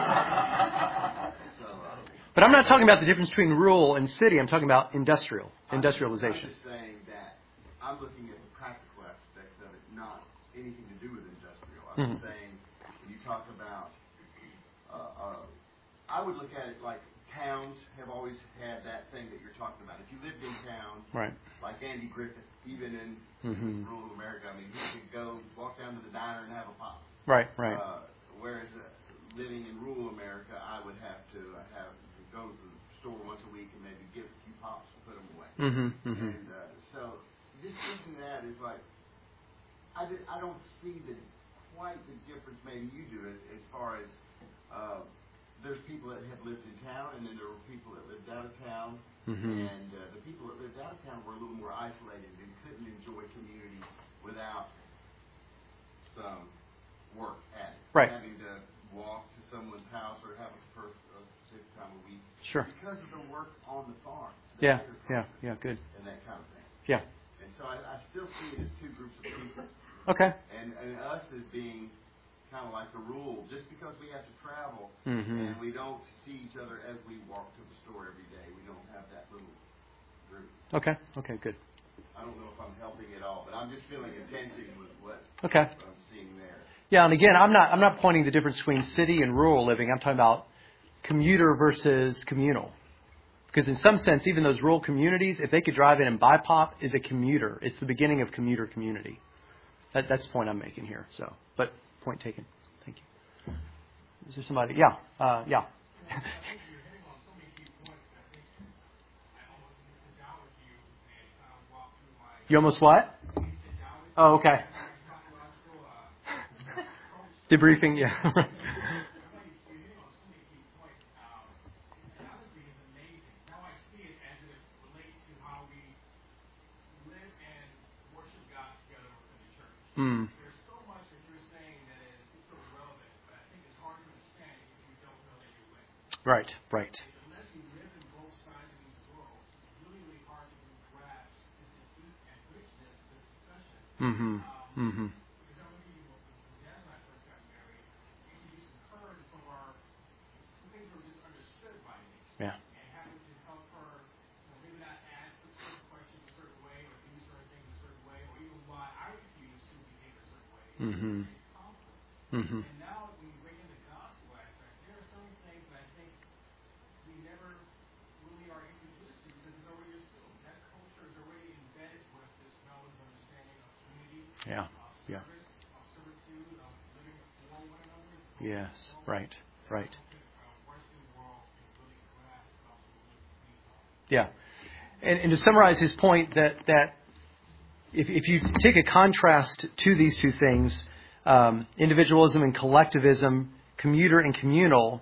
so, uh, but I'm not talking about the difference between rural and city. I'm talking about industrial, industrialization. I'm just saying that I'm looking at the practical aspects of it, not anything to do with industrial. I'm Mm-hmm. saying when you talk about. Uh, uh, I would look at it like towns have always had that thing that you're talking about. If you lived in town, right, like Andy Griffith, even in mm-hmm. rural America, I mean, he could go walk down to the diner and have a pop. Right, right. Uh, whereas uh, living in rural America, I would have to uh, have to go to the store once a week and maybe get a few pops and put them away. Mm-hmm, mm-hmm. And uh, so just thinking that is like, I, did, I don't see the quite the difference maybe you do as, as far as uh, there's people that have lived in town, and then there were people that lived out of town. Mm-hmm. And uh, the people that lived out of town were a little more isolated and couldn't enjoy community without some work at it. Right. Having to walk to someone's house or have a specific time a week. Sure. Because of the work on the farm. Yeah, yeah, yeah, good. And that kind of thing. Yeah. And so I, I still see it as two groups of people. Okay. And, and us as being kind of like the rule, just because we have to travel mm-hmm. and we don't see each other as we walk to the store every day, we don't have that little group. Okay. Okay. Good. I don't know if I'm helping at all, but I'm just feeling a tension with what okay. I'm seeing there. Yeah, and again, I'm not I'm not pointing the difference between city and rural living. I'm talking about commuter versus communal. Because in some sense, even those rural communities, if they could drive in and buy pop, is a commuter. It's the beginning of commuter community. That, that's the point I'm making here. So, but point taken. Thank you. Is there somebody? Yeah. Uh, yeah. You almost what? Oh, okay. Debriefing, yeah. Mm. There's so much that you're saying that is so relevant, but I think it's hard to understand if you don't know that you're with. Right, right. Unless you live in both sides of these worlds, it's really, really hard to grasp the deep and richness of this discussion. Mm-hmm. Um, mm-hmm. Because I remember when Dan and I first got married, we introduced some current some of our some things were just understood by me. Yeah. And having to help her, you know, maybe not ask certain questions a certain way or do certain things a certain way, or even why I refused Mm-hmm. Mm-hmm. And now when you bring in the gospel aspect, there are some things that I think we never really are introduced to because it's already assumed. That culture is already embedded with this knowledge and understanding of community, Yeah. of Yeah. service, of servitude, of living for one another. Yes. Right. Right. Yeah. And, and to summarize his point, that that if, if you take a contrast to these two things, um, individualism and collectivism, commuter and communal,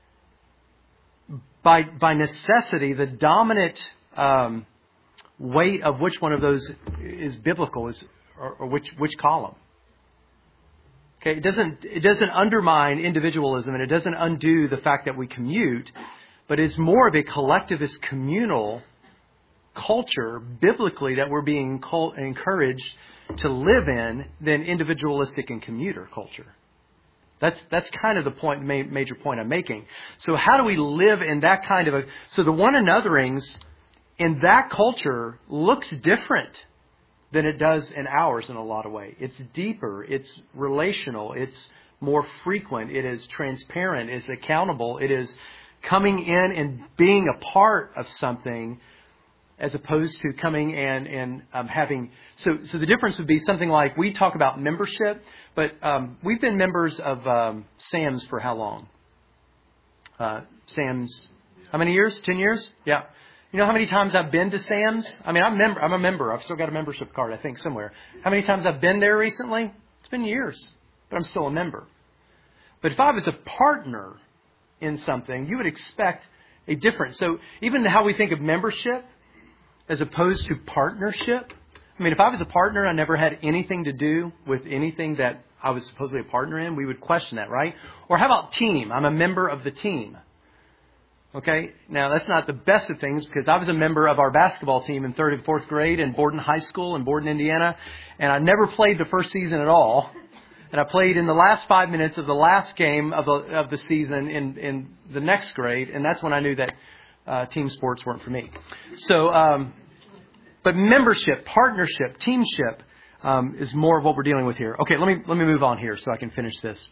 by by necessity, the dominant um, weight of which one of those is biblical is, or, or which which column. Okay, it doesn't it doesn't undermine individualism and it doesn't undo the fact that we commute, but it's more of a collectivist communal culture biblically that we're being encouraged to live in than individualistic and commuter culture. That's that's kind of the point, major point I'm making. So how do we live in that kind of a... So the one anotherings in that culture looks different than it does in ours in a lot of ways. It's deeper, it's relational, it's more frequent, it is transparent, it's accountable, it is coming in and being a part of something as opposed to coming and, and um, having... So so the difference would be something like, we talk about membership, but um, we've been members of um, Sam's for how long? Uh, Sam's, how many years? Ten years? Yeah. You know how many times I've been to Sam's? I mean, I'm a member. I'm a member. I've still got a membership card, I think, somewhere. How many times I've been there recently? It's been years, but I'm still a member. But if I was a partner in something, you would expect a difference. So even how we think of membership as opposed to partnership. I mean, if I was a partner and I never had anything to do with anything that I was supposedly a partner in, we would question that, right? Or how about team? I'm a member of the team. Okay, now that's not the best of things because I was a member of our basketball team in third and fourth grade in Borden High School in Borden, Indiana, and I never played the first season at all. And I played in the last five minutes of the last game of the of the season in, in the next grade, and that's when I knew that uh, team sports weren't for me. So, um, but membership, partnership, teamship um, is more of what we're dealing with here. Okay, let me let me move on here so I can finish this.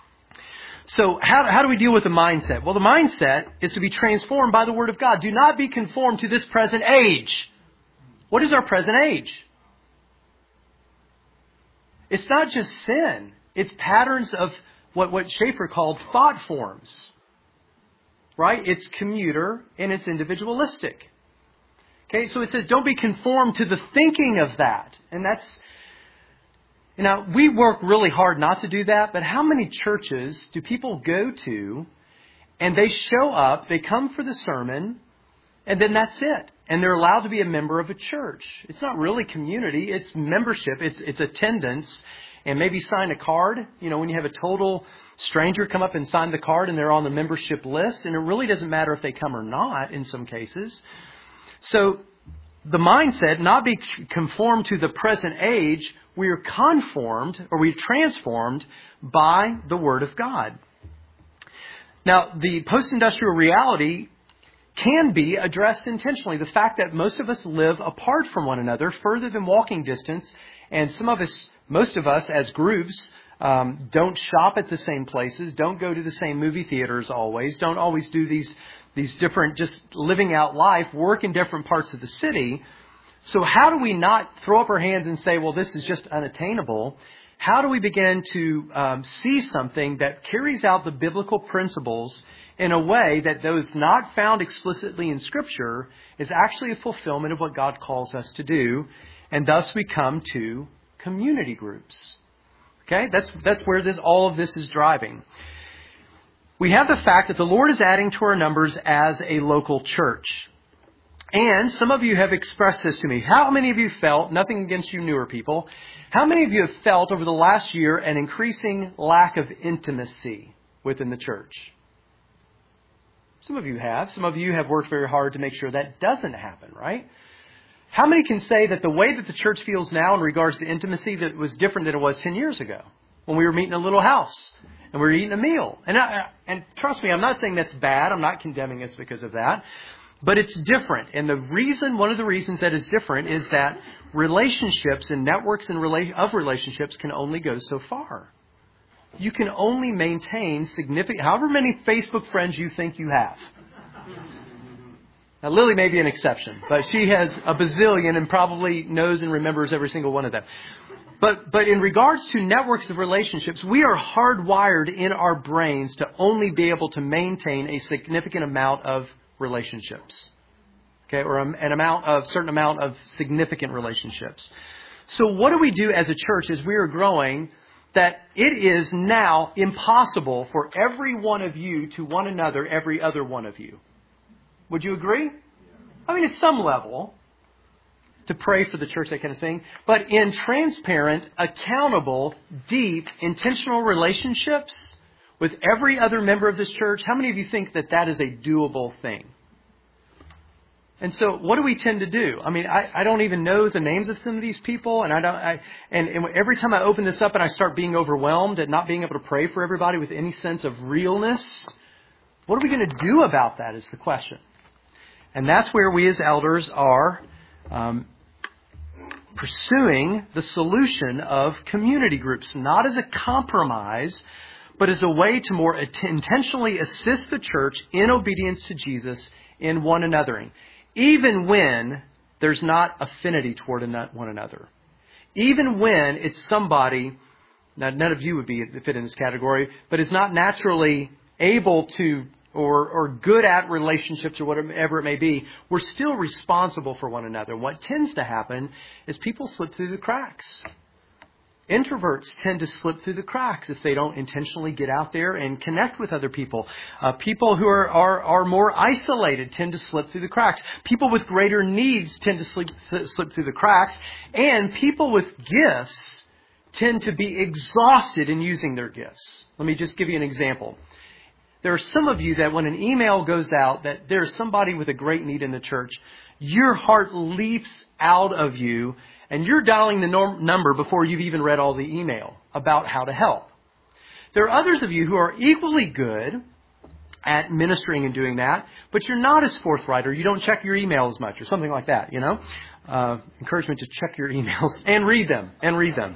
So how, how do we deal with the mindset? Well, the mindset is to be transformed by the Word of God. Do not be conformed to this present age. What is our present age? It's not just sin. It's patterns of what, what Schaeffer called thought forms. Right? It's commuter and it's individualistic. Okay, so it says don't be conformed to the thinking of that. And that's... Now, we work really hard not to do that, but how many churches do people go to and they show up, they come for the sermon, and then that's it. And they're allowed to be a member of a church. It's not really community, it's membership, it's it's attendance, and maybe sign a card. You know, when you have a total stranger come up and sign the card and they're on the membership list, and it really doesn't matter if they come or not in some cases. So the mindset, not be conformed to the present age, we are conformed or we're transformed by the Word of God. Now, the post-industrial reality can be addressed intentionally. The fact that most of us live apart from one another, further than walking distance, and some of us, most of us as groups, um, don't shop at the same places, don't go to the same movie theaters always, don't always do these these different, just living out life, work in different parts of the city. So how do we not throw up our hands and say, well, this is just unattainable? How do we begin to um, see something that carries out the biblical principles in a way that those not found explicitly in Scripture is actually a fulfillment of what God calls us to do, and thus we come to community groups. Okay, that's that's where this all of this is driving. We have the fact that the Lord is adding to our numbers as a local church. And some of you have expressed this to me. How many of you felt, nothing against you newer people, how many of you have felt over the last year an increasing lack of intimacy within the church? Some of you have. Some of you have worked very hard to make sure that doesn't happen, right? How many can say that the way that the church feels now in regards to intimacy that was different than it was ten years ago when we were meeting in a little house and we were eating a meal? And I, and trust me, I'm not saying that's bad. I'm not condemning us because of that. But it's different. And the reason, one of the reasons that is different is that relationships and networks and rela- of relationships can only go so far. You can only maintain significant, however many Facebook friends you think you have. Now, Lily may be an exception, but she has a bazillion and probably knows and remembers every single one of them. But but in regards to networks of relationships, we are hardwired in our brains to only be able to maintain a significant amount of relationships. Okay, or an amount of certain amount of significant relationships. So what do we do as a church as we are growing that it is now impossible for every one of you to one another every other one of you? Would you agree? I mean, at some level, to pray for the church, that kind of thing. But in transparent, accountable, deep, intentional relationships with every other member of this church, how many of you think that that is a doable thing? And so what do we tend to do? I mean, I, I don't even know the names of some of these people. And I don't. I, and, and every time I open this up and I start being overwhelmed at not being able to pray for everybody with any sense of realness, what are we going to do about that is the question. And that's where we as elders are um, pursuing the solution of community groups, not as a compromise, but as a way to more intentionally assist the church in obedience to Jesus in one anothering. Even when there's not affinity toward one another. Even when it's somebody, now none of you would be fit in this category, but is not naturally able to or, or good at relationships or whatever it may be, we're still responsible for one another. What tends to happen is people slip through the cracks. Introverts tend to slip through the cracks if they don't intentionally get out there and connect with other people. Uh, people who are, are, are more isolated tend to slip through the cracks. People with greater needs tend to slip, slip through the cracks. And people with gifts tend to be exhausted in using their gifts. Let me just give you an example. There are some of you that when an email goes out that there's somebody with a great need in the church, your heart leaps out of you. And you're dialing the norm, number before you've even read all the email about how to help. There are others of you who are equally good at ministering and doing that, but you're not as forthright or you don't check your email as much or something like that, you know. Uh, encouragement to check your emails and read them and read them.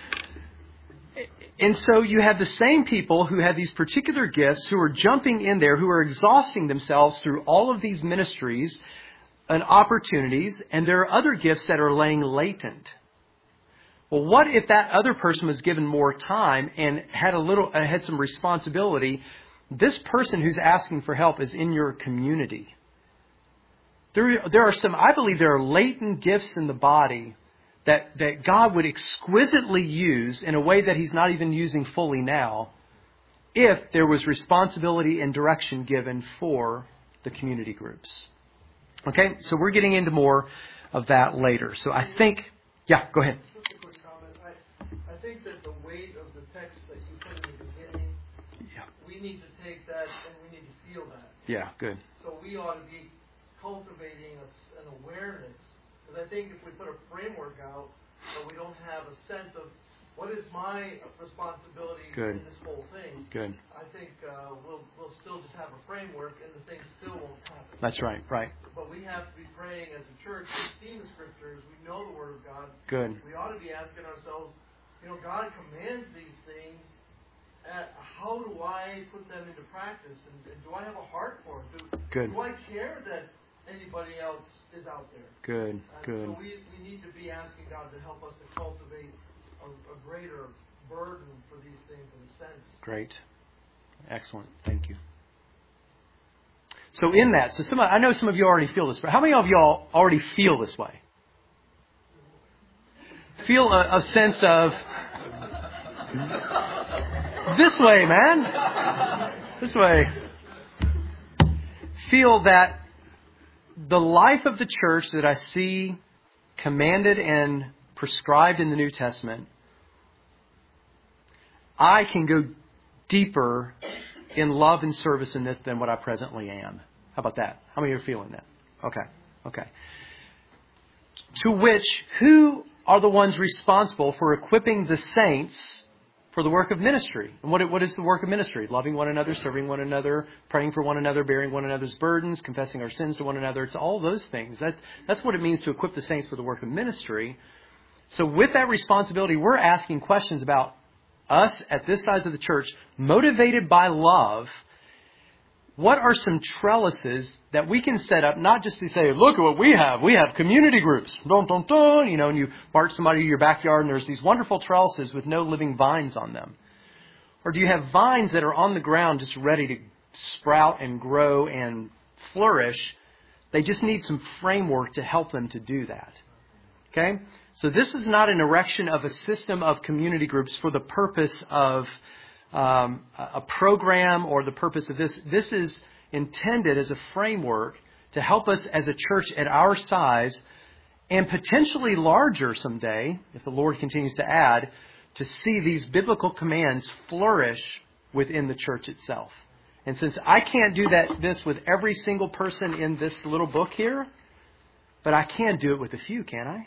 And so you have the same people who have these particular gifts who are jumping in there, who are exhausting themselves through all of these ministries and opportunities, and there are other gifts that are laying latent. Well, what if that other person was given more time and had a little, uh, had some responsibility? This person who's asking for help is in your community. There, there are some, I believe there are latent gifts in the body that, that God would exquisitely use in a way that He's not even using fully now, if there was responsibility and direction given for the community groups. Okay, so we're getting into more of that later. So I think, yeah, go ahead. Just a quick comment. I, I think that the weight of the text that you put in the beginning, yeah. we need to take that and we need to feel that. Yeah, good. So we ought to be cultivating a, an awareness. Because I think if we put a framework out, but we don't have a sense of what is my responsibility good. in this whole thing, good. I think uh, we'll we'll still just have a framework and the thing still won't happen. That's right, right. But we have to be praying as a church. We've seen the Scriptures. We know the Word of God. Good. We ought to be asking ourselves, you know, God commands these things. Uh, how do I put them into practice? And, and do I have a heart for it? Do, good. do I care that anybody else is out there? Good, and good. So we, we need to be asking God to help us to cultivate a, a greater burden for these things in a sense. Great. Excellent. Thank you. So in that, so some, I know some of you already feel this, but how many of y'all already feel this way? Feel a, a sense of, this way, man. This way. Feel that the life of the church that I see commanded and prescribed in the New Testament, I can go deeper in love and service in this than what I presently am. How about that? How many are feeling that? Okay. Okay. To which, who are the ones responsible for equipping the saints for the work of ministry. And what, what is the work of ministry? Loving one another, serving one another, praying for one another, bearing one another's burdens, confessing our sins to one another. It's all those things. That, that's what it means to equip the saints for the work of ministry. So with that responsibility, we're asking questions about us at this size of the church, motivated by love. What are some trellises that we can set up, not just to say, look at what we have. We have community groups. Dun, dun, dun, you know, and you march somebody to your backyard and there's these wonderful trellises with no living vines on them. Or do you have vines that are on the ground just ready to sprout and grow and flourish? They just need some framework to help them to do that. Okay? So this is not an erection of a system of community groups for the purpose of Um, a program or the purpose of this. This is intended as a framework to help us as a church at our size and potentially larger someday, if the Lord continues to add, to see these biblical commands flourish within the church itself. And since I can't do that, this with every single person in this little book here, but I can do it with a few, can I?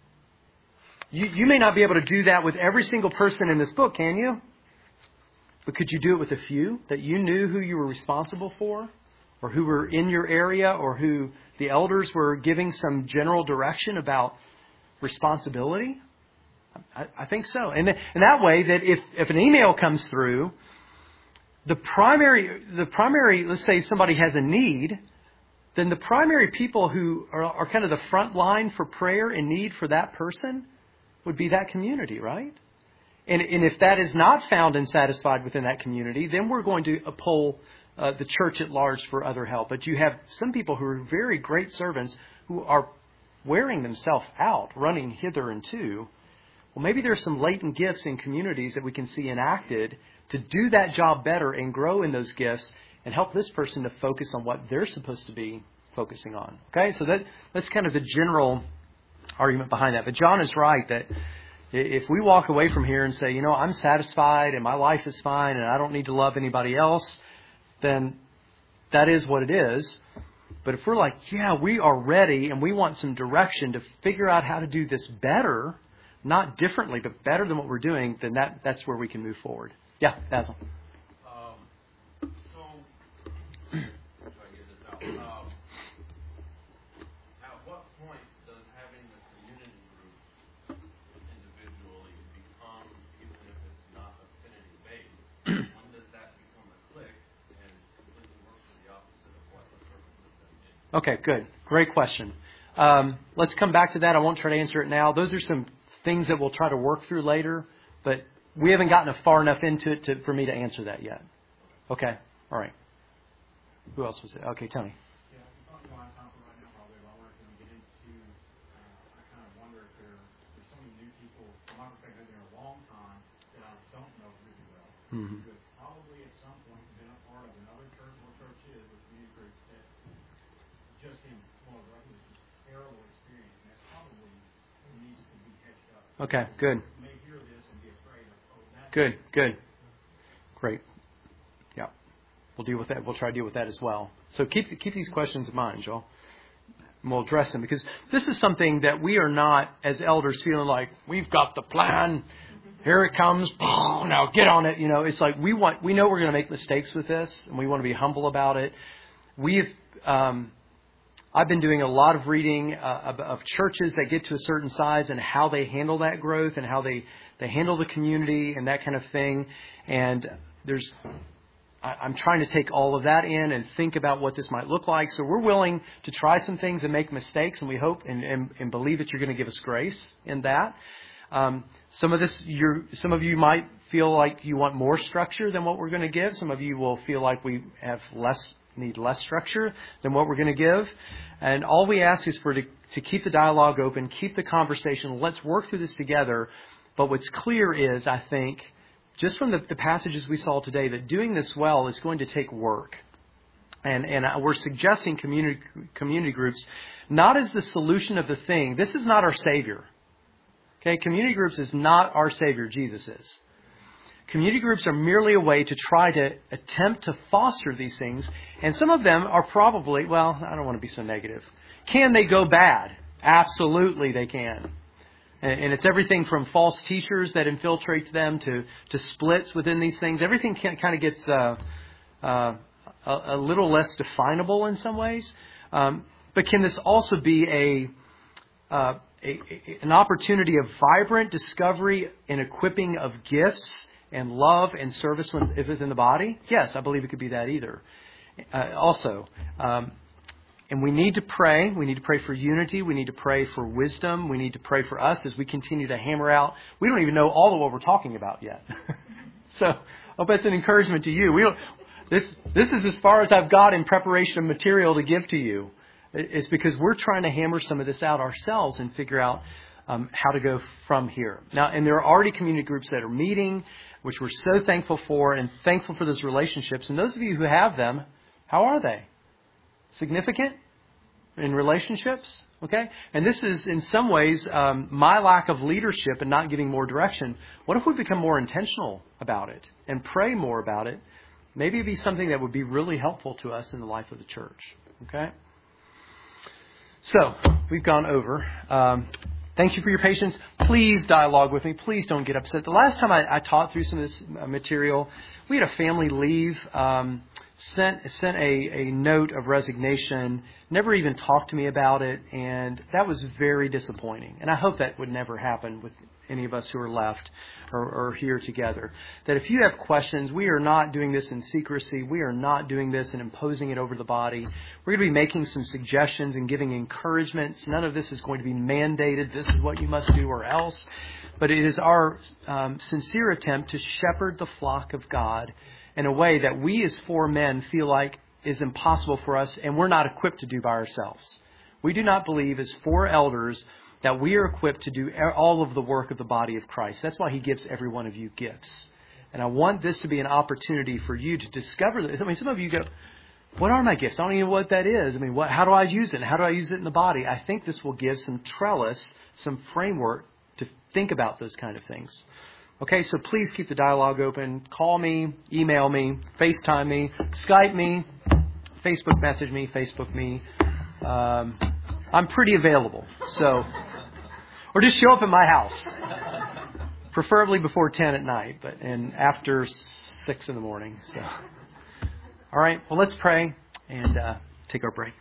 You, you may not be able to do that with every single person in this book, can you? But could you do it with a few that you knew who you were responsible for, or who were in your area, or who the elders were giving some general direction about responsibility? I, I think so. And, and that way that if, if an email comes through, the primary, the primary, let's say somebody has a need, then the primary people who are, are kind of the front line for prayer and need for that person would be that community, right? And, and if that is not found and satisfied within that community, then we're going to poll uh, the church at large for other help. But you have some people who are very great servants who are wearing themselves out, running hither and to. Well, maybe there's some latent gifts in communities that we can see enacted to do that job better and grow in those gifts and help this person to focus on what they're supposed to be focusing on. Okay, so that that's kind of the general argument behind that. But John is right that if we walk away from here and say, you know, I'm satisfied and my life is fine and I don't need to love anybody else, then that is what it is. But if we're like, yeah, we are ready and we want some direction to figure out how to do this better, not differently, but better than what we're doing, then that, that's where we can move forward. Yeah, Basil. Um, so, I'm trying to get this out. Um, at what point does having the community group individually become, even if it's not affinity-based, when does that become a clique and completely work for the opposite of what the purpose of them is? Okay, good. Great question. Um, let's come back to that. I won't try to answer it now. Those are some things that we'll try to work through later, but we haven't gotten far enough into it to, for me to answer that yet. Okay. All right. Who else was it? Okay, Tony. Yeah, I'm talking about time right now probably about where I can get into. Uh, I kind of wonder if there, there's so many new people, from my perspective, been there a long time that I don't know really well. Mm-hmm. But probably at some point been a part of another church, or church is, or community groups that just in one of the just terrible experience, and that probably needs to be catched up. Okay, good. You may hear this and be afraid of, oh, that's Good, good. Great. Yeah. We'll deal with that. We'll try to deal with that as well. So keep keep these questions in mind, Joel. And we'll address them because this is something that we are not, as elders, feeling like we've got the plan. Here it comes. Oh, now get on it. You know, it's like we want. We know we're going to make mistakes with this, and we want to be humble about it. We've. Um, I've been doing a lot of reading uh, of, of churches that get to a certain size and how they handle that growth and how they, they handle the community and that kind of thing. And there's, I, I'm trying to take all of that in and think about what this might look like. So we're willing to try some things and make mistakes, and we hope and, and, and believe that you're going to give us grace in that. Um, some of this, you're, some of you might feel like you want more structure than what we're going to give. Some of you will feel like we have less need less structure than what we're going to give. And all we ask is for to, to keep the dialogue open, keep the conversation. Let's work through this together. But what's clear is, I think, just from the, the passages we saw today, that doing this well is going to take work. And, and we're suggesting community, community groups not as the solution of the thing. This is not our Savior. Okay, community groups is not our Savior. Jesus is. Community groups are merely a way to try to attempt to foster these things. And some of them are probably, well, I don't want to be so negative. Can they go bad? Absolutely they can. And, and it's everything from false teachers that infiltrate them to, to splits within these things. Everything can, kind of gets uh, uh, a, a little less definable in some ways. Um, but can this also be a, uh, a, a an opportunity of vibrant discovery and equipping of gifts and love and service within the body? Yes, I believe it could be that either. Uh, also, um, and we need to pray. We need to pray for unity. We need to pray for wisdom. We need to pray for us as we continue to hammer out. We don't even know all of what we're talking about yet. So I hope that's an encouragement to you. We don't, this this is as far as I've got in preparation of material to give to you. It's because we're trying to hammer some of this out ourselves and figure out um, how to go from here. Now, and there are already community groups that are meeting, which we're so thankful for, and thankful for those relationships. And those of you who have them, how are they? Significant in relationships? Okay? And this is, in some ways, um, my lack of leadership and not giving more direction. What if we become more intentional about it and pray more about it? Maybe it'd be something that would be really helpful to us in the life of the church. Okay? So, we've gone over. Um, thank you for your patience. Please dialogue with me. Please don't get upset. The last time I, I taught through some of this material, we had a family leave, um, sent sent a, a note of resignation, never even talked to me about it, and that was very disappointing. And I hope that would never happen with any of us who are left or, or here together. That if you have questions, we are not doing this in secrecy. We are not doing this and imposing it over the body. We're going to be making some suggestions and giving encouragements. None of this is going to be mandated. This is what you must do or else. But it is our um, sincere attempt to shepherd the flock of God in a way that we as four men feel like is impossible for us and we're not equipped to do by ourselves. We do not believe as four elders that we are equipped to do all of the work of the body of Christ. That's why He gives every one of you gifts. And I want this to be an opportunity for you to discover this. I mean, some of you go, what are my gifts? I don't even know what that is. I mean, what, how do I use it? And how do I use it in the body? I think this will give some trellis, some framework to think about those kind of things. Okay, so please keep the dialogue open. Call me, email me, FaceTime me, Skype me, Facebook message me, Facebook me. Um, I'm pretty available. So, or just show up at my house, preferably before ten at night, but and after six in the morning. So, all right. Well, let's pray and uh, take our break.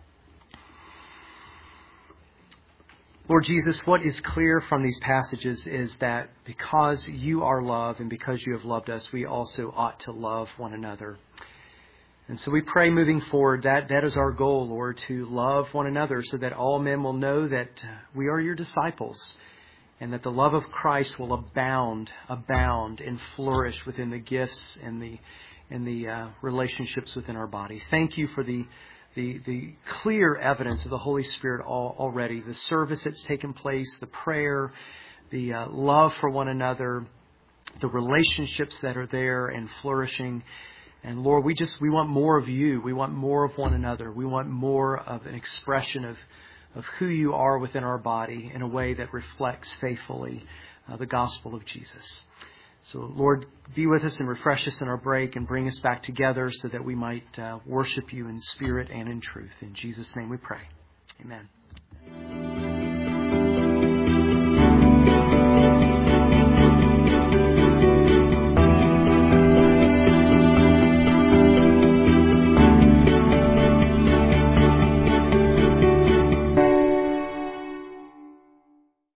Lord Jesus, what is clear from these passages is that because you are love and because you have loved us, we also ought to love one another. And so we pray moving forward that that is our goal, Lord, to love one another so that all men will know that we are your disciples and that the love of Christ will abound, abound and flourish within the gifts and the and the uh, relationships within our body. Thank you for the The, the clear evidence of the Holy Spirit all, already, the service that's taken place, the prayer, the uh, love for one another, the relationships that are there and flourishing. And Lord, we just, we want more of you. We want more of one another. We want more of an expression of, of who you are within our body in a way that reflects faithfully uh, the gospel of Jesus. So, Lord, be with us and refresh us in our break and bring us back together so that we might uh, worship you in spirit and in truth. In Jesus' name we pray. Amen.